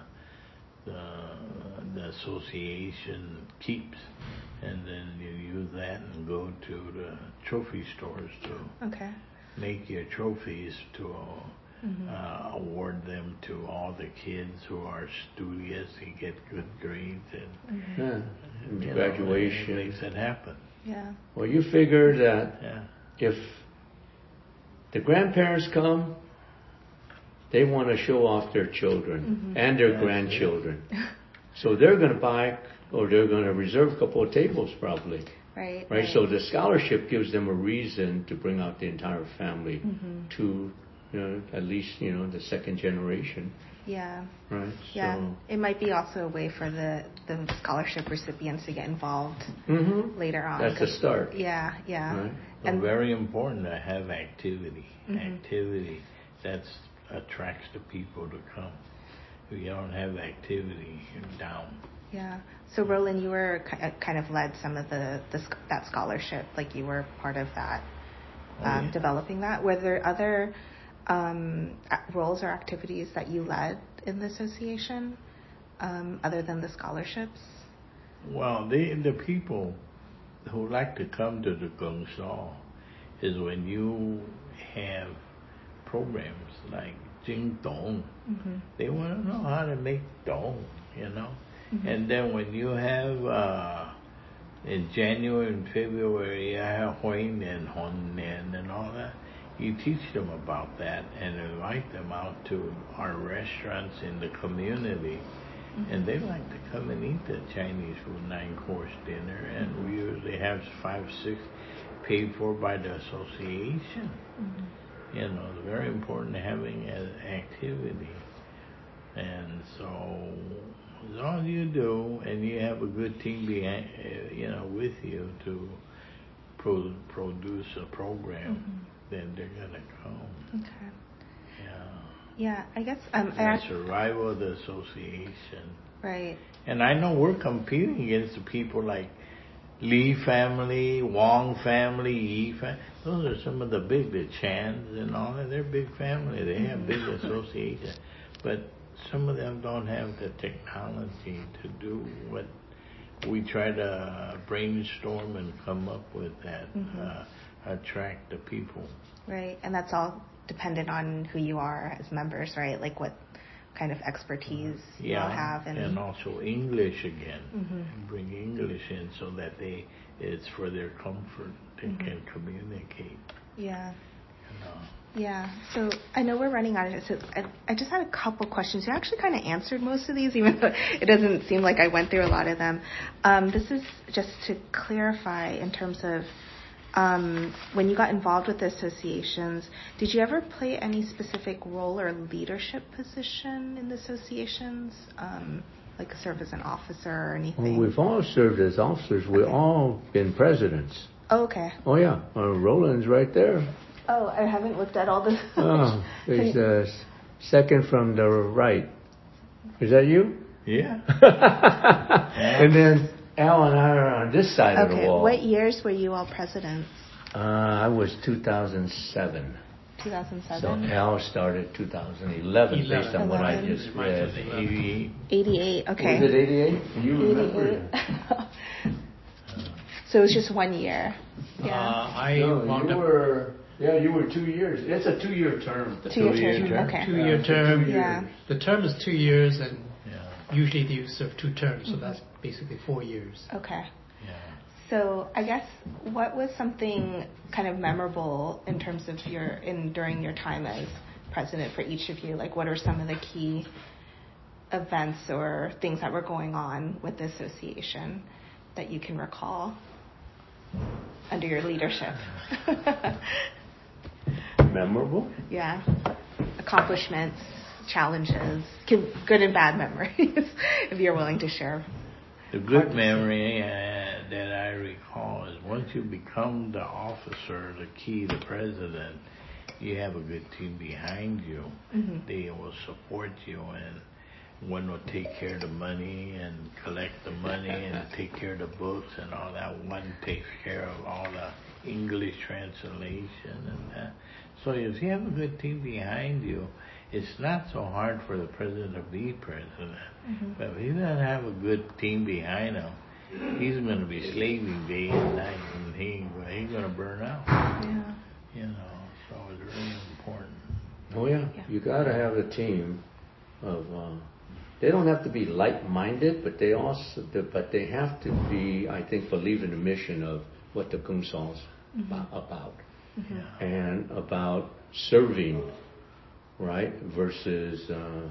the association keeps, and then you use that and go to the trophy stores to make your trophies to award them to all the kids who are studious and get good grades and Graduation. It makes it happen. Yeah. Well, you figure that if the grandparents come, they want to show off their children and their grandchildren. So they're going to buy or they're going to reserve a couple of tables probably. Right. So the scholarship gives them a reason to bring out the entire family to, at least, the second generation. Yeah. Right. Yeah. So, It might be also a way for the scholarship recipients to get involved later on. that's the start. Yeah. Right. So very important to have activity. Activity that's attracts the people to come. If you don't have activity, you're down. Yeah. So Roland, you were kind of led some of that scholarship, like you were part of that, developing that. Were there other roles or activities that you led in the association, other than the scholarships? Well, the people who like to come to the Gong Shaw is when you have programs like Jing Dong. They want to know how to make dong, And then when you have in January and February, you have Huang and Hon Nian and all that, you teach them about that and invite them out to our restaurants in the community And they like to come and eat the Chinese food 9-course dinner, and we usually have 5, 6 paid for by the association. You know, it's very important having an activity. And so, as long as you do, and you have a good team behind, with you to produce a program, then they're gonna come. Okay. Yeah. Yeah, I guess The survival of the association. Right. And I know we're competing against the people like Lee family, Wong family, Yi family. Those are some of the Chans and all that. They're big family. They have big association. But some of them don't have the technology to do what we try to brainstorm and come up with that attract the people. Right, and that's all dependent on who you are as members, right? Like what kind of expertise you all have. And also English again. Bring English in so that it's for their comfort. They can communicate. Yeah. You know. Yeah, so I know we're running out of it, so I just had a couple questions. You actually kind of answered most of these, even though it doesn't seem like I went through a lot of them. This is just to clarify in terms of when you got involved with the associations, did you ever play any specific role or leadership position in the associations, like serve as an officer or anything? Well, we've all served as officers. We've all been presidents. Oh, okay. Oh, yeah. Roland's right there. Oh, I haven't looked at all the... He's the second from the right. Is that you? Yeah. And then Al and I are on this side of the wall. What years were you all presidents? I was 2007. 2007? So Al started 2011 based on what I just read. 88. 88, okay. Was it 88? You remember? So it was just 1 year. Yeah. You were 2 years. It's a 2-year term. 2-year term, okay. 2-year term. Yeah. The term is 2 years, and usually you serve 2 terms, so that's basically 4 years. Okay. Yeah. So I guess what was something kind of memorable in terms of during your time as president for each of you? Like what are some of the key events or things that were going on with the association that you can recall under your leadership? Memorable? Yeah. Accomplishments, challenges, good and bad memories, if you're willing to share. The good memory that I recall is once you become the officer, the president, you have a good team behind you. They will support you, and one will take care of the money and collect the money and take care of the books and all that. One takes care of all the English translation and that. So if you have a good team behind you, it's not so hard for the president to be president. But if he doesn't have a good team behind him, he's going to be slaving day and night, and he's going to burn out. Yeah. You know, so it's really important. Oh yeah. You got to have a team of. They don't have to be like-minded, but they have to be, I think, believe in the mission of what the Kungsong's about, and about serving, right, versus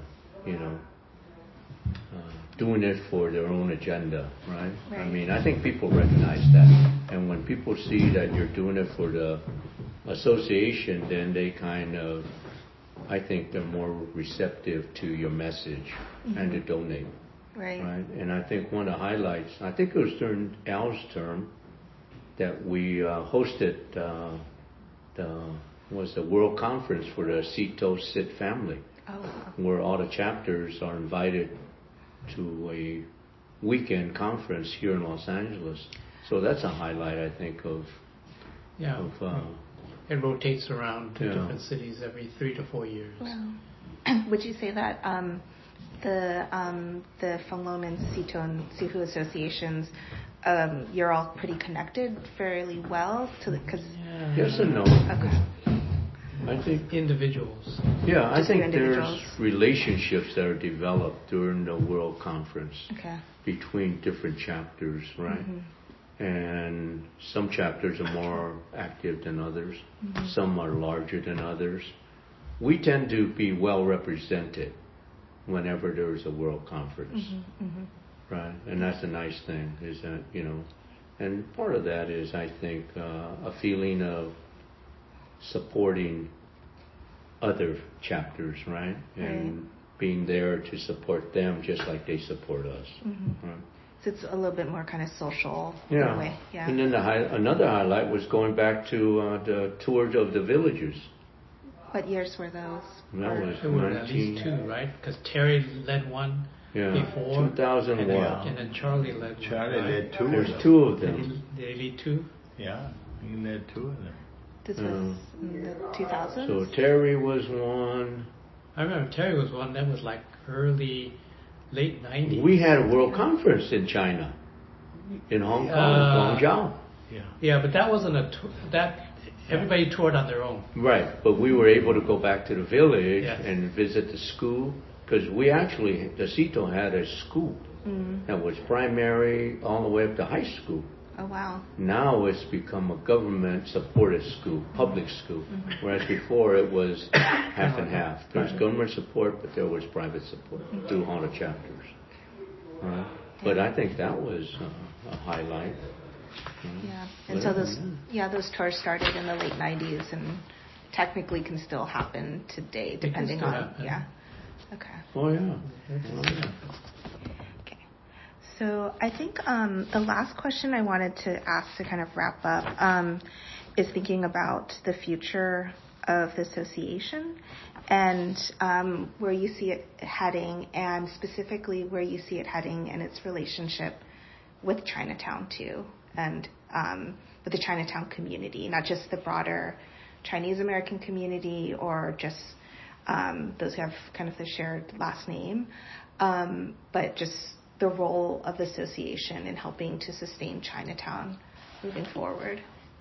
doing it for their own agenda, right? I mean, I think people recognize that, and when people see that you're doing it for the association, then they kind of, I think they're more receptive to your message and to donate. Right. And I think one of the highlights, I think it was during Al's term, that we hosted the World Conference for the Sito Sit family, where all the chapters are invited to a weekend conference here in Los Angeles. So that's a highlight, I think, of... It rotates around to different cities every 3 to 4 years. Wow. Would you say that the Fanglong and Sito and Sifu associations, you're all pretty connected fairly well? Yes and no. Okay. I think individuals. Yeah, I think there's relationships that are developed during the World Conference between different chapters, right? And some chapters are more active than others. Some are larger than others. We tend to be well represented whenever there's a world conference. Right, and that's a nice thing, is that, and part of that is, I think, a feeling of supporting other chapters, right? And being there to support them just like they support us. Right? So it's a little bit more kind of social Yeah. in a way. Yeah. And then another highlight was going back to the tours of the villages. What years were those? That was There were at least 2, right? Because Terry led one before. 2001. And then Charlie led one. Charlie led 2 There's of them. 2 of them. Did he lead 2? Yeah, he led 2 of them. This was in the 2000s? So Terry was one. I remember Terry was one that was like late 90s. We had a world conference in China, in Hong Kong, Guangzhou. Yeah, but that wasn't a tour. Everybody toured on their own. Right, but we were able to go back to the village and visit the school, because we actually, the Cito had a school that was primary all the way up to high school. Oh, wow. Now it's become a government-supported school, public school, whereas before it was half and half. There was government support, but there was private support through all the chapters. But I think that was a highlight. Yeah, and so those tours started in the late 90s and technically can still happen today, depending on, Okay. Oh, yeah. Okay. So I think the last question I wanted to ask to kind of wrap up is thinking about the future of the association and where you see it heading, and specifically where you see it heading and its relationship with Chinatown too, and with the Chinatown community, not just the broader Chinese American community or just those who have kind of the shared last name, but just the role of the association in helping to sustain Chinatown moving forward.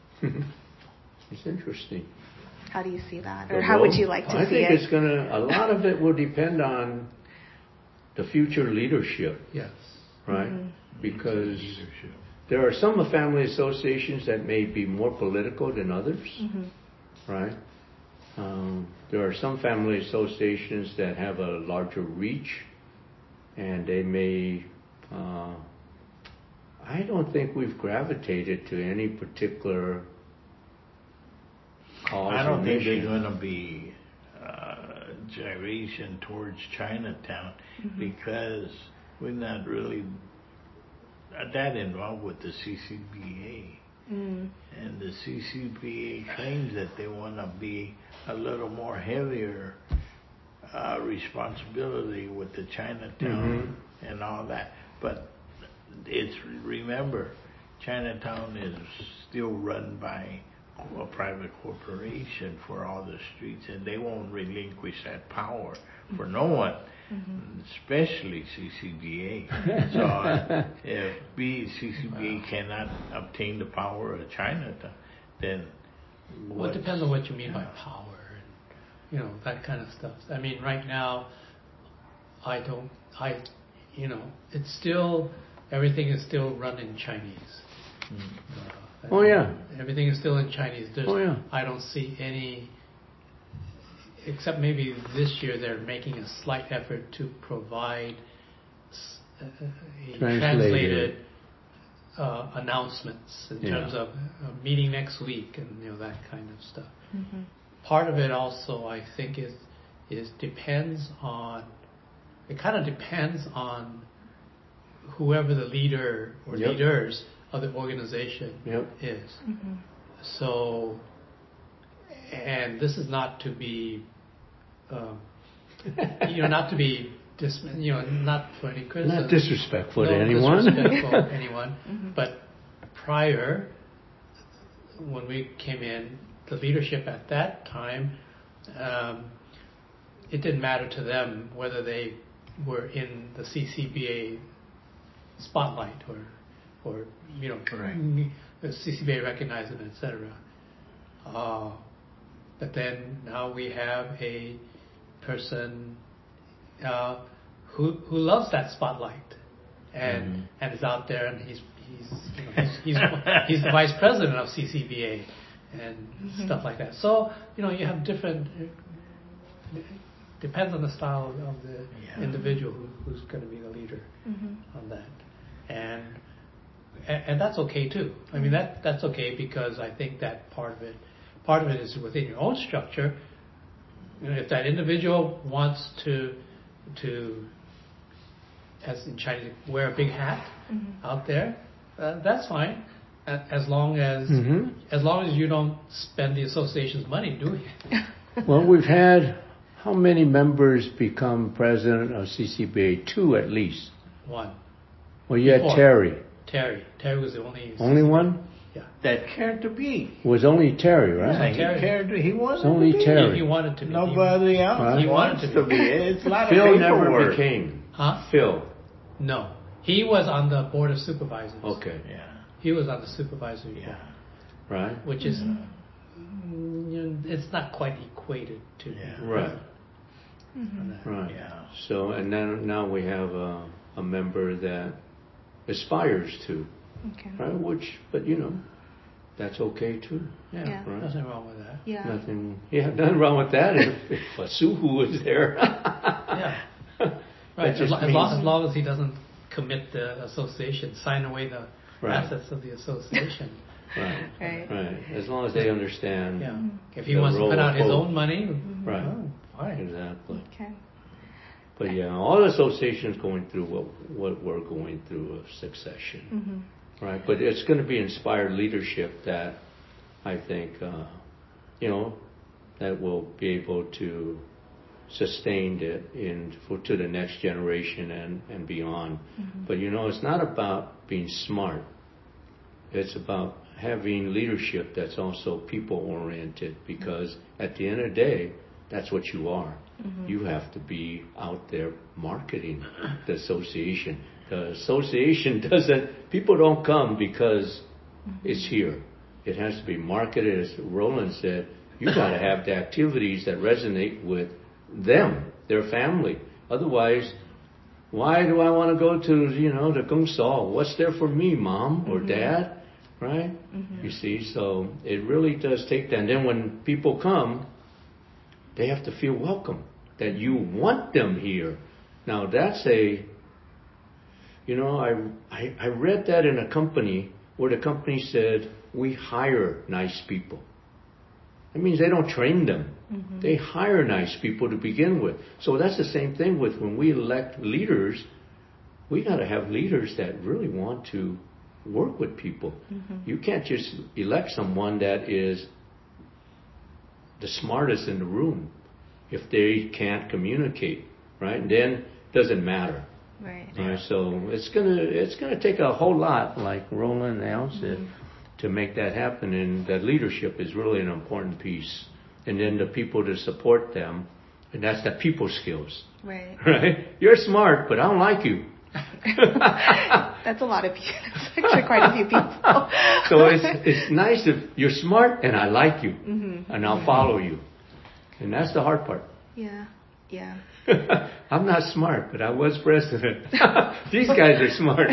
It's interesting. How do you see that? Or how would you like to see it? I think it's a lot of it will depend on the future leadership. Yes. Right? Because there are some family associations that may be more political than others. Right? There are some family associations that have a larger reach, and they may, I don't think we've gravitated to any particular cause. I don't think there's going to be gyration towards Chinatown because we're not really that involved with the CCBA. And the CCBA claims that they want to be a little more heavier responsibility with the Chinatown and all that. But remember, Chinatown is still run by a private corporation for all the streets, and they won't relinquish that power for no one. Especially CCBA. So if CCBA cannot obtain the power of Chinatown, then it depends on what you mean by power and that kind of stuff. I mean, right now, it's still, everything is still run in Chinese. Everything is still in Chinese. I don't see any. Except maybe this year they're making a slight effort to provide translated announcements in terms of a meeting next week and that kind of stuff. Part of it also, I think, is depends on. It kind of depends on whoever the leader or leaders of the organization is. So, and this is not to be. Not to be not for any criticism. Not disrespectful to anyone. Disrespectful to anyone. But prior, when we came in, the leadership at that time, it didn't matter to them whether they were in the CCBA spotlight or the CCBA recognized them, etc. But then now we have a person who loves that spotlight and is out there, and he's the vice president of CCBA and stuff like that. So you have different depends on the style of the individual who's going to be the leader on that, and that's okay too. I mean that's okay because I think that part of it is within your own structure. You know, if that individual wants to as in Chinese, wear a big hat out there, that's fine. As long as you don't spend the association's money doing it. Well, we've had how many members become president of CCBA? 2 at least. 1. Well, you had Terry. Terry was the only. Only one? Yeah. That cared to be. It was only Terry, right? Yeah, he wanted It's only to be. Terry. He wanted to be. Nobody else Right. He wanted wants to to be. It's a lot Phil of never paperwork. became. Huh? Phil. No. He was on the board of supervisors. Okay. Yeah. He was on the supervisory board, Right. which is, it's not quite equated to. Right. On that. Right. Yeah. So, and then now we have a member that aspires to, Okay. right? But that's okay too. Yeah, Yeah. Right. nothing wrong with that. Yeah. Nothing wrong with that if Suhu was there. Yeah. Right. That As just long as he doesn't commit the association, sign away the Right. assets of the association. Right. Right. Right. As long as they understand. Yeah. If he The wants to role put out of his both. own money, Right. oh, fine. Exactly. Okay. But yeah, all associations going through what we're going through of succession. Right. But it's going to be inspired leadership that I think, that will be able to sustain it to the next generation and beyond. But it's not about being smart. It's about having leadership that's also people oriented, because at the end of the day, that's what you are. You have to be out there marketing the association. The association people don't come because it's here. It has to be marketed. As Roland said, you got to have the activities that resonate with them, their family. Otherwise, why do I want to go to, the Kung Sao? What's there for me, mom or dad? Right? You see, so it really does take that. And then when people come, they have to feel welcome, that you want them here. Now that's I read that in a company where the company said, we hire nice people. That means they don't train them. They hire nice people to begin with. So that's the same thing with when we elect leaders. We got to have leaders that really want to work with people. You can't just elect someone that is the smartest in the room if they can't communicate, right? And then it doesn't matter. Right. Right? So it's gonna take a whole lot, like Roland and Al said, to make that happen. And that leadership is really an important piece. And then the people to support them, and that's the people skills. Right. Right? You're smart, but I don't like you. That's a lot of people. That's actually quite a few people. So it's nice if you're smart and I like you, and I'll follow you. And that's the hard part. Yeah. Yeah. I'm not smart, but I was president. These guys are smart.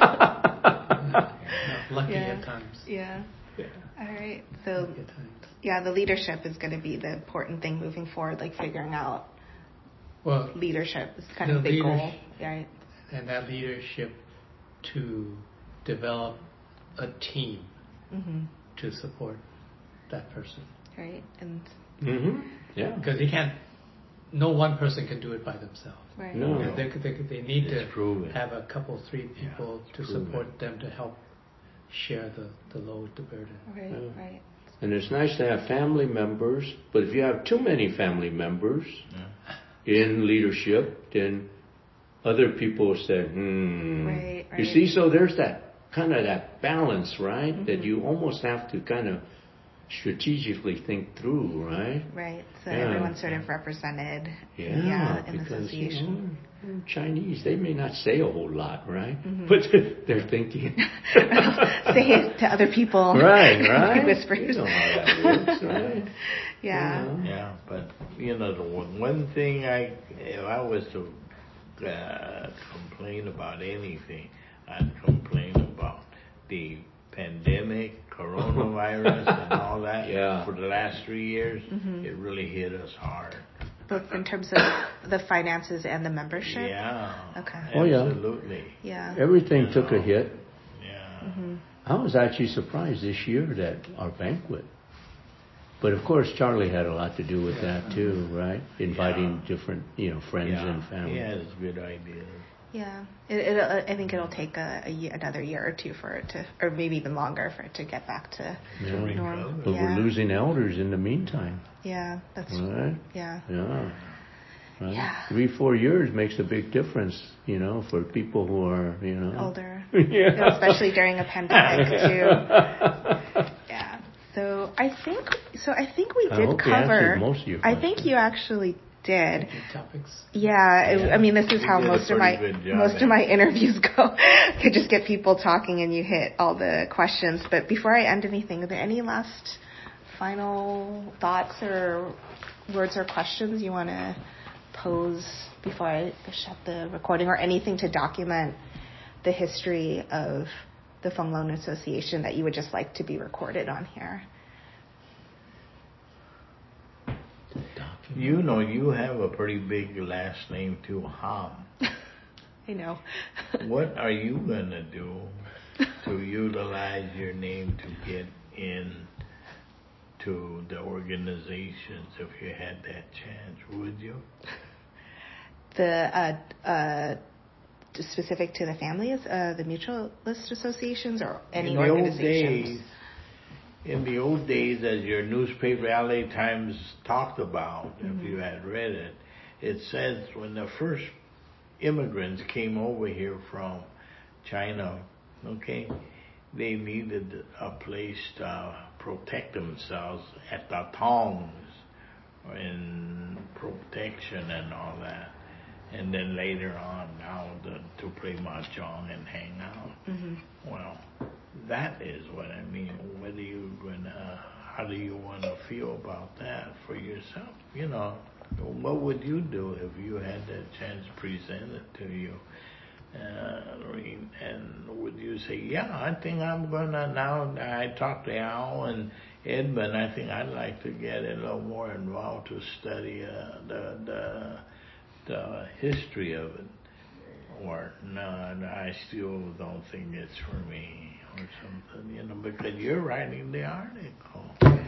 Lucky at times. Yeah. Yeah. All right. So, Lucky at times. yeah, the leadership is going to be the important thing moving forward, like figuring out Well, leadership is kind the of a big goal. leadership- Right. and that leadership to develop a team to support that person. Right. And Yeah. Because no one person can do it by themselves. right. No. They need It's to proven. have a couple, 3 people to proven. support them to help share the load, the burden. Right. Yeah. Right. And it's nice to have family members, but if you have too many family members in leadership, then other people say, Right, You right. see, so there's that kind of that balance, right? That you almost have to kind of strategically think through, right? Right. So Yeah. everyone's sort of represented. Yeah, in the because association. Chinese, they may not say a whole lot, right? But they're thinking. Say it to other people. Right. Whispers. You know how that works, right? Yeah. You know? Yeah, but the one thing if I was to complain about anything, I'd complain about the pandemic, coronavirus, and all that. Yeah. For the last 3 years, it really hit us hard. both in terms of the finances and the membership? Yeah. Okay. Oh, yeah. Absolutely. Yeah. Everything took a hit. Yeah. I was actually surprised this year that our banquet. But of course, Charlie had a lot to do with that too, right? Inviting different, friends and family. He has good ideas. Yeah. I think it'll take another year or two for it to, or maybe even longer for it to get back to normal. But we're losing elders in the meantime. Yeah, that's right. Yeah. Yeah. Right? Yeah. 3-4 years makes a big difference, for people who are, older. Yeah. Especially during a pandemic too. Yeah. So I think we did cover. Most of your I think you actually did. Topics. Yeah, I mean, this is how most of my interviews go. I just get people talking and you hit all the questions. But before I end anything, are there any last final thoughts or words or questions you want to pose before I shut the recording, or anything to document the history of the Feng Lun Association that you would just like to be recorded on here? You have a pretty big last name too, Ham. I know. What are you going to do to utilize your name to get in to the organizations if you had that chance? Would you? The specific to the families, the mutualist associations, or any organizations? In the old days, as your newspaper, LA Times, talked about, if you had read it, it says when the first immigrants came over here from China, they needed a place to protect themselves at the tongs in protection and all that. And then later on, now to play mahjong and hang out. Well, that is what I mean. How do you want to feel about that for yourself? What would you do if you had that chance presented to you? And would you say, yeah, I think I'm going to, now I talked to Al and Edmund, I think I'd like to get a little more involved to study the history of it. Or, no, I still don't think it's for me, or something, because you're writing the article.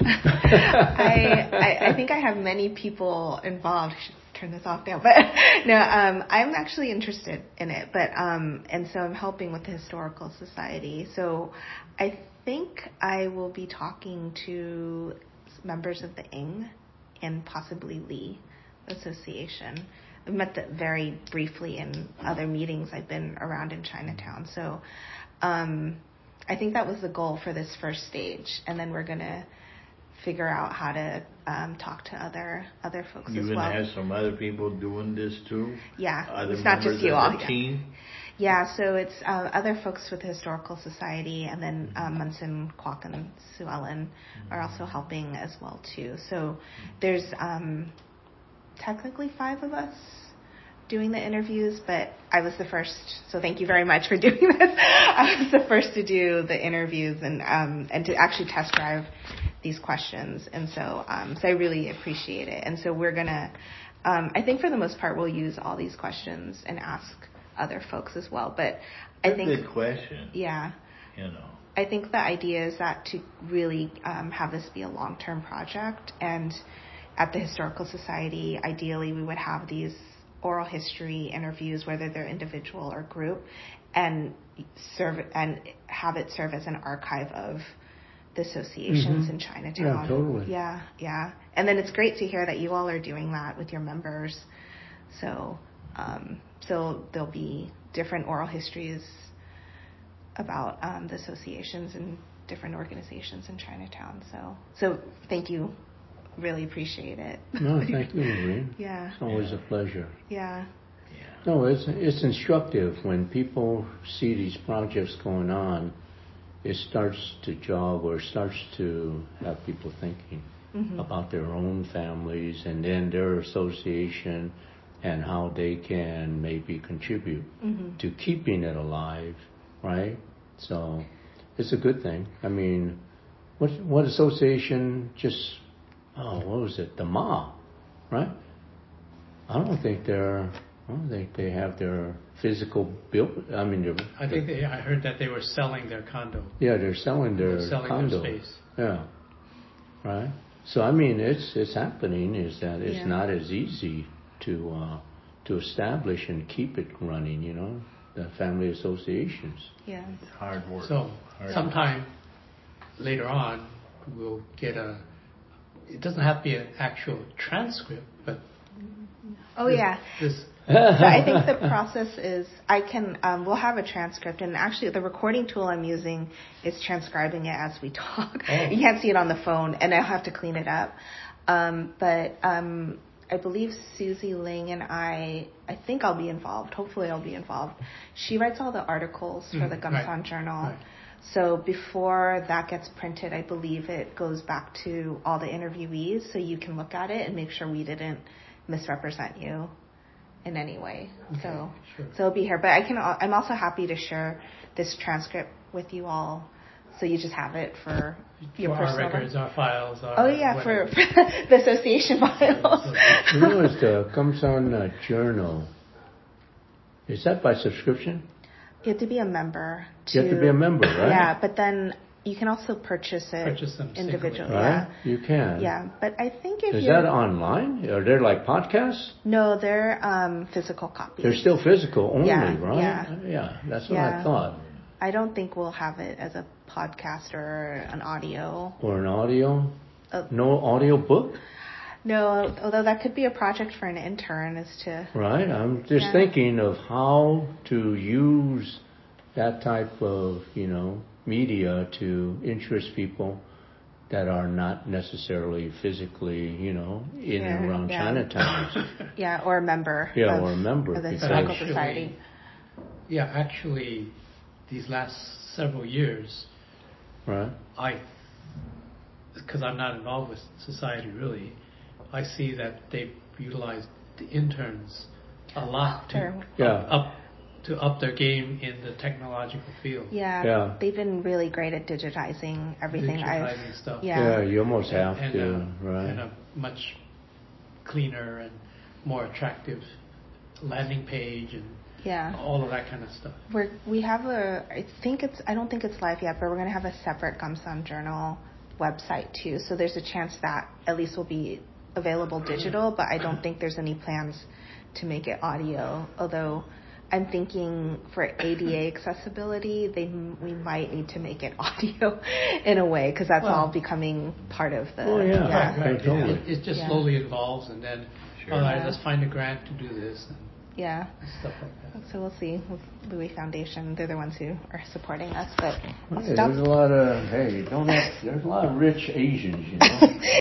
I think I have many people involved. I should turn this off now, but no, I'm actually interested in it, but and so I'm helping with the Historical Society. So I think I will be talking to members of the Ing and possibly Li Association. I've met them very briefly in other meetings I've been around in Chinatown. So I think that was the goal for this first stage. And then we're going to figure out how to talk to other folks as well. You're going to have some other people doing this too? Yeah, other it's not just you all. Team? Yeah, so it's other folks with the Historical Society, and then Munson, Kwok, and Sue Ellen are also helping as well too. So there's technically 5 of us doing the interviews, but I was the first, so thank you very much for doing this. I was the first to do the interviews and to actually test drive these questions, and so I really appreciate it. And so we're gonna, I think for the most part, we'll use all these questions and ask other folks as well. But I think good question. Yeah. I think the idea is that to really have this be a long-term project, and at the Historical Society, ideally we would have these oral history interviews, whether they're individual or group, and have it serve as an archive of the associations in Chinatown. Yeah, totally. Yeah. And then it's great to hear that you all are doing that with your members. So there'll be different oral histories about the associations and different organizations in Chinatown. So thank you. Really appreciate it. No, thank you, Maureen. Yeah. It's always a pleasure. Yeah. No, it's instructive when people see these projects going on. It starts to jog or starts to have people thinking about their own families and then their association and how they can maybe contribute to keeping it alive, right? So it's a good thing. I mean, what association just, what was it? The Ma, right? I don't think they have their physical built. I mean, I heard that they were selling their condo. Yeah, they're selling their condo. Their space. Yeah, right. So I mean, it's happening. Is that it's not as easy to establish and keep it running. You know, the family associations. Yeah. It's hard work. So sometime later on, we'll get it doesn't have to be an actual transcript, but Oh, yeah. This So I think the process is we'll have a transcript, and actually the recording tool I'm using is transcribing it as we talk. Oh. You can't see it on the phone, and I'll have to clean it up. But I believe Susie Ling and I think I'll be involved. Hopefully I'll be involved. She writes all the articles for the Gamsan Journal. Right. So before that gets printed, I believe it goes back to all the interviewees, so you can look at it and make sure we didn't misrepresent you in any way. Okay, so sure. so it'll be here. But I'm also happy to share this transcript with you all, so you just have it for your for personal our records, our files. for the association files. You know, it's the Gamsan Journal. Is that by subscription? You have to be a member. You have to be a member, right? Yeah, but then you can also purchase them individually. Right? You can. Yeah, but I think if Is that online? Are they like podcasts? No, they're physical copies. They're still physical only, Yeah, right? Yeah, that's what I thought. I don't think we'll have it as a podcast or an audio. Or an audio? No audio book? No, although that could be a project for an intern, is to... Right, I'm just thinking of how to use that type of, media to interest people that are not necessarily physically, in and around Chinatown. Yeah, or a member. Yeah, or a member. Of the Historical Society. Yeah, actually, these last several years, right? Because I'm not involved with society really, I see that they've utilized the interns a lot to up their game in the technological field. Yeah. They've been really great at digitizing everything. Digitizing stuff. Yeah, you almost have to, right? And a much cleaner and more attractive landing page and all of that kind of stuff. We have I don't think it's live yet, but we're going to have a separate Gamsan Journal website too. So there's a chance that at least will be available digital, but I don't think there's any plans to make it audio, although I'm thinking for ADA accessibility, we might need to make it audio in a way, because that's all becoming part of the... Right. It just slowly evolves, and then, let's find a grant to do this. And stuff like that. So we'll see with Louis Foundation. They're the ones who are supporting us, but there's a lot of rich Asians,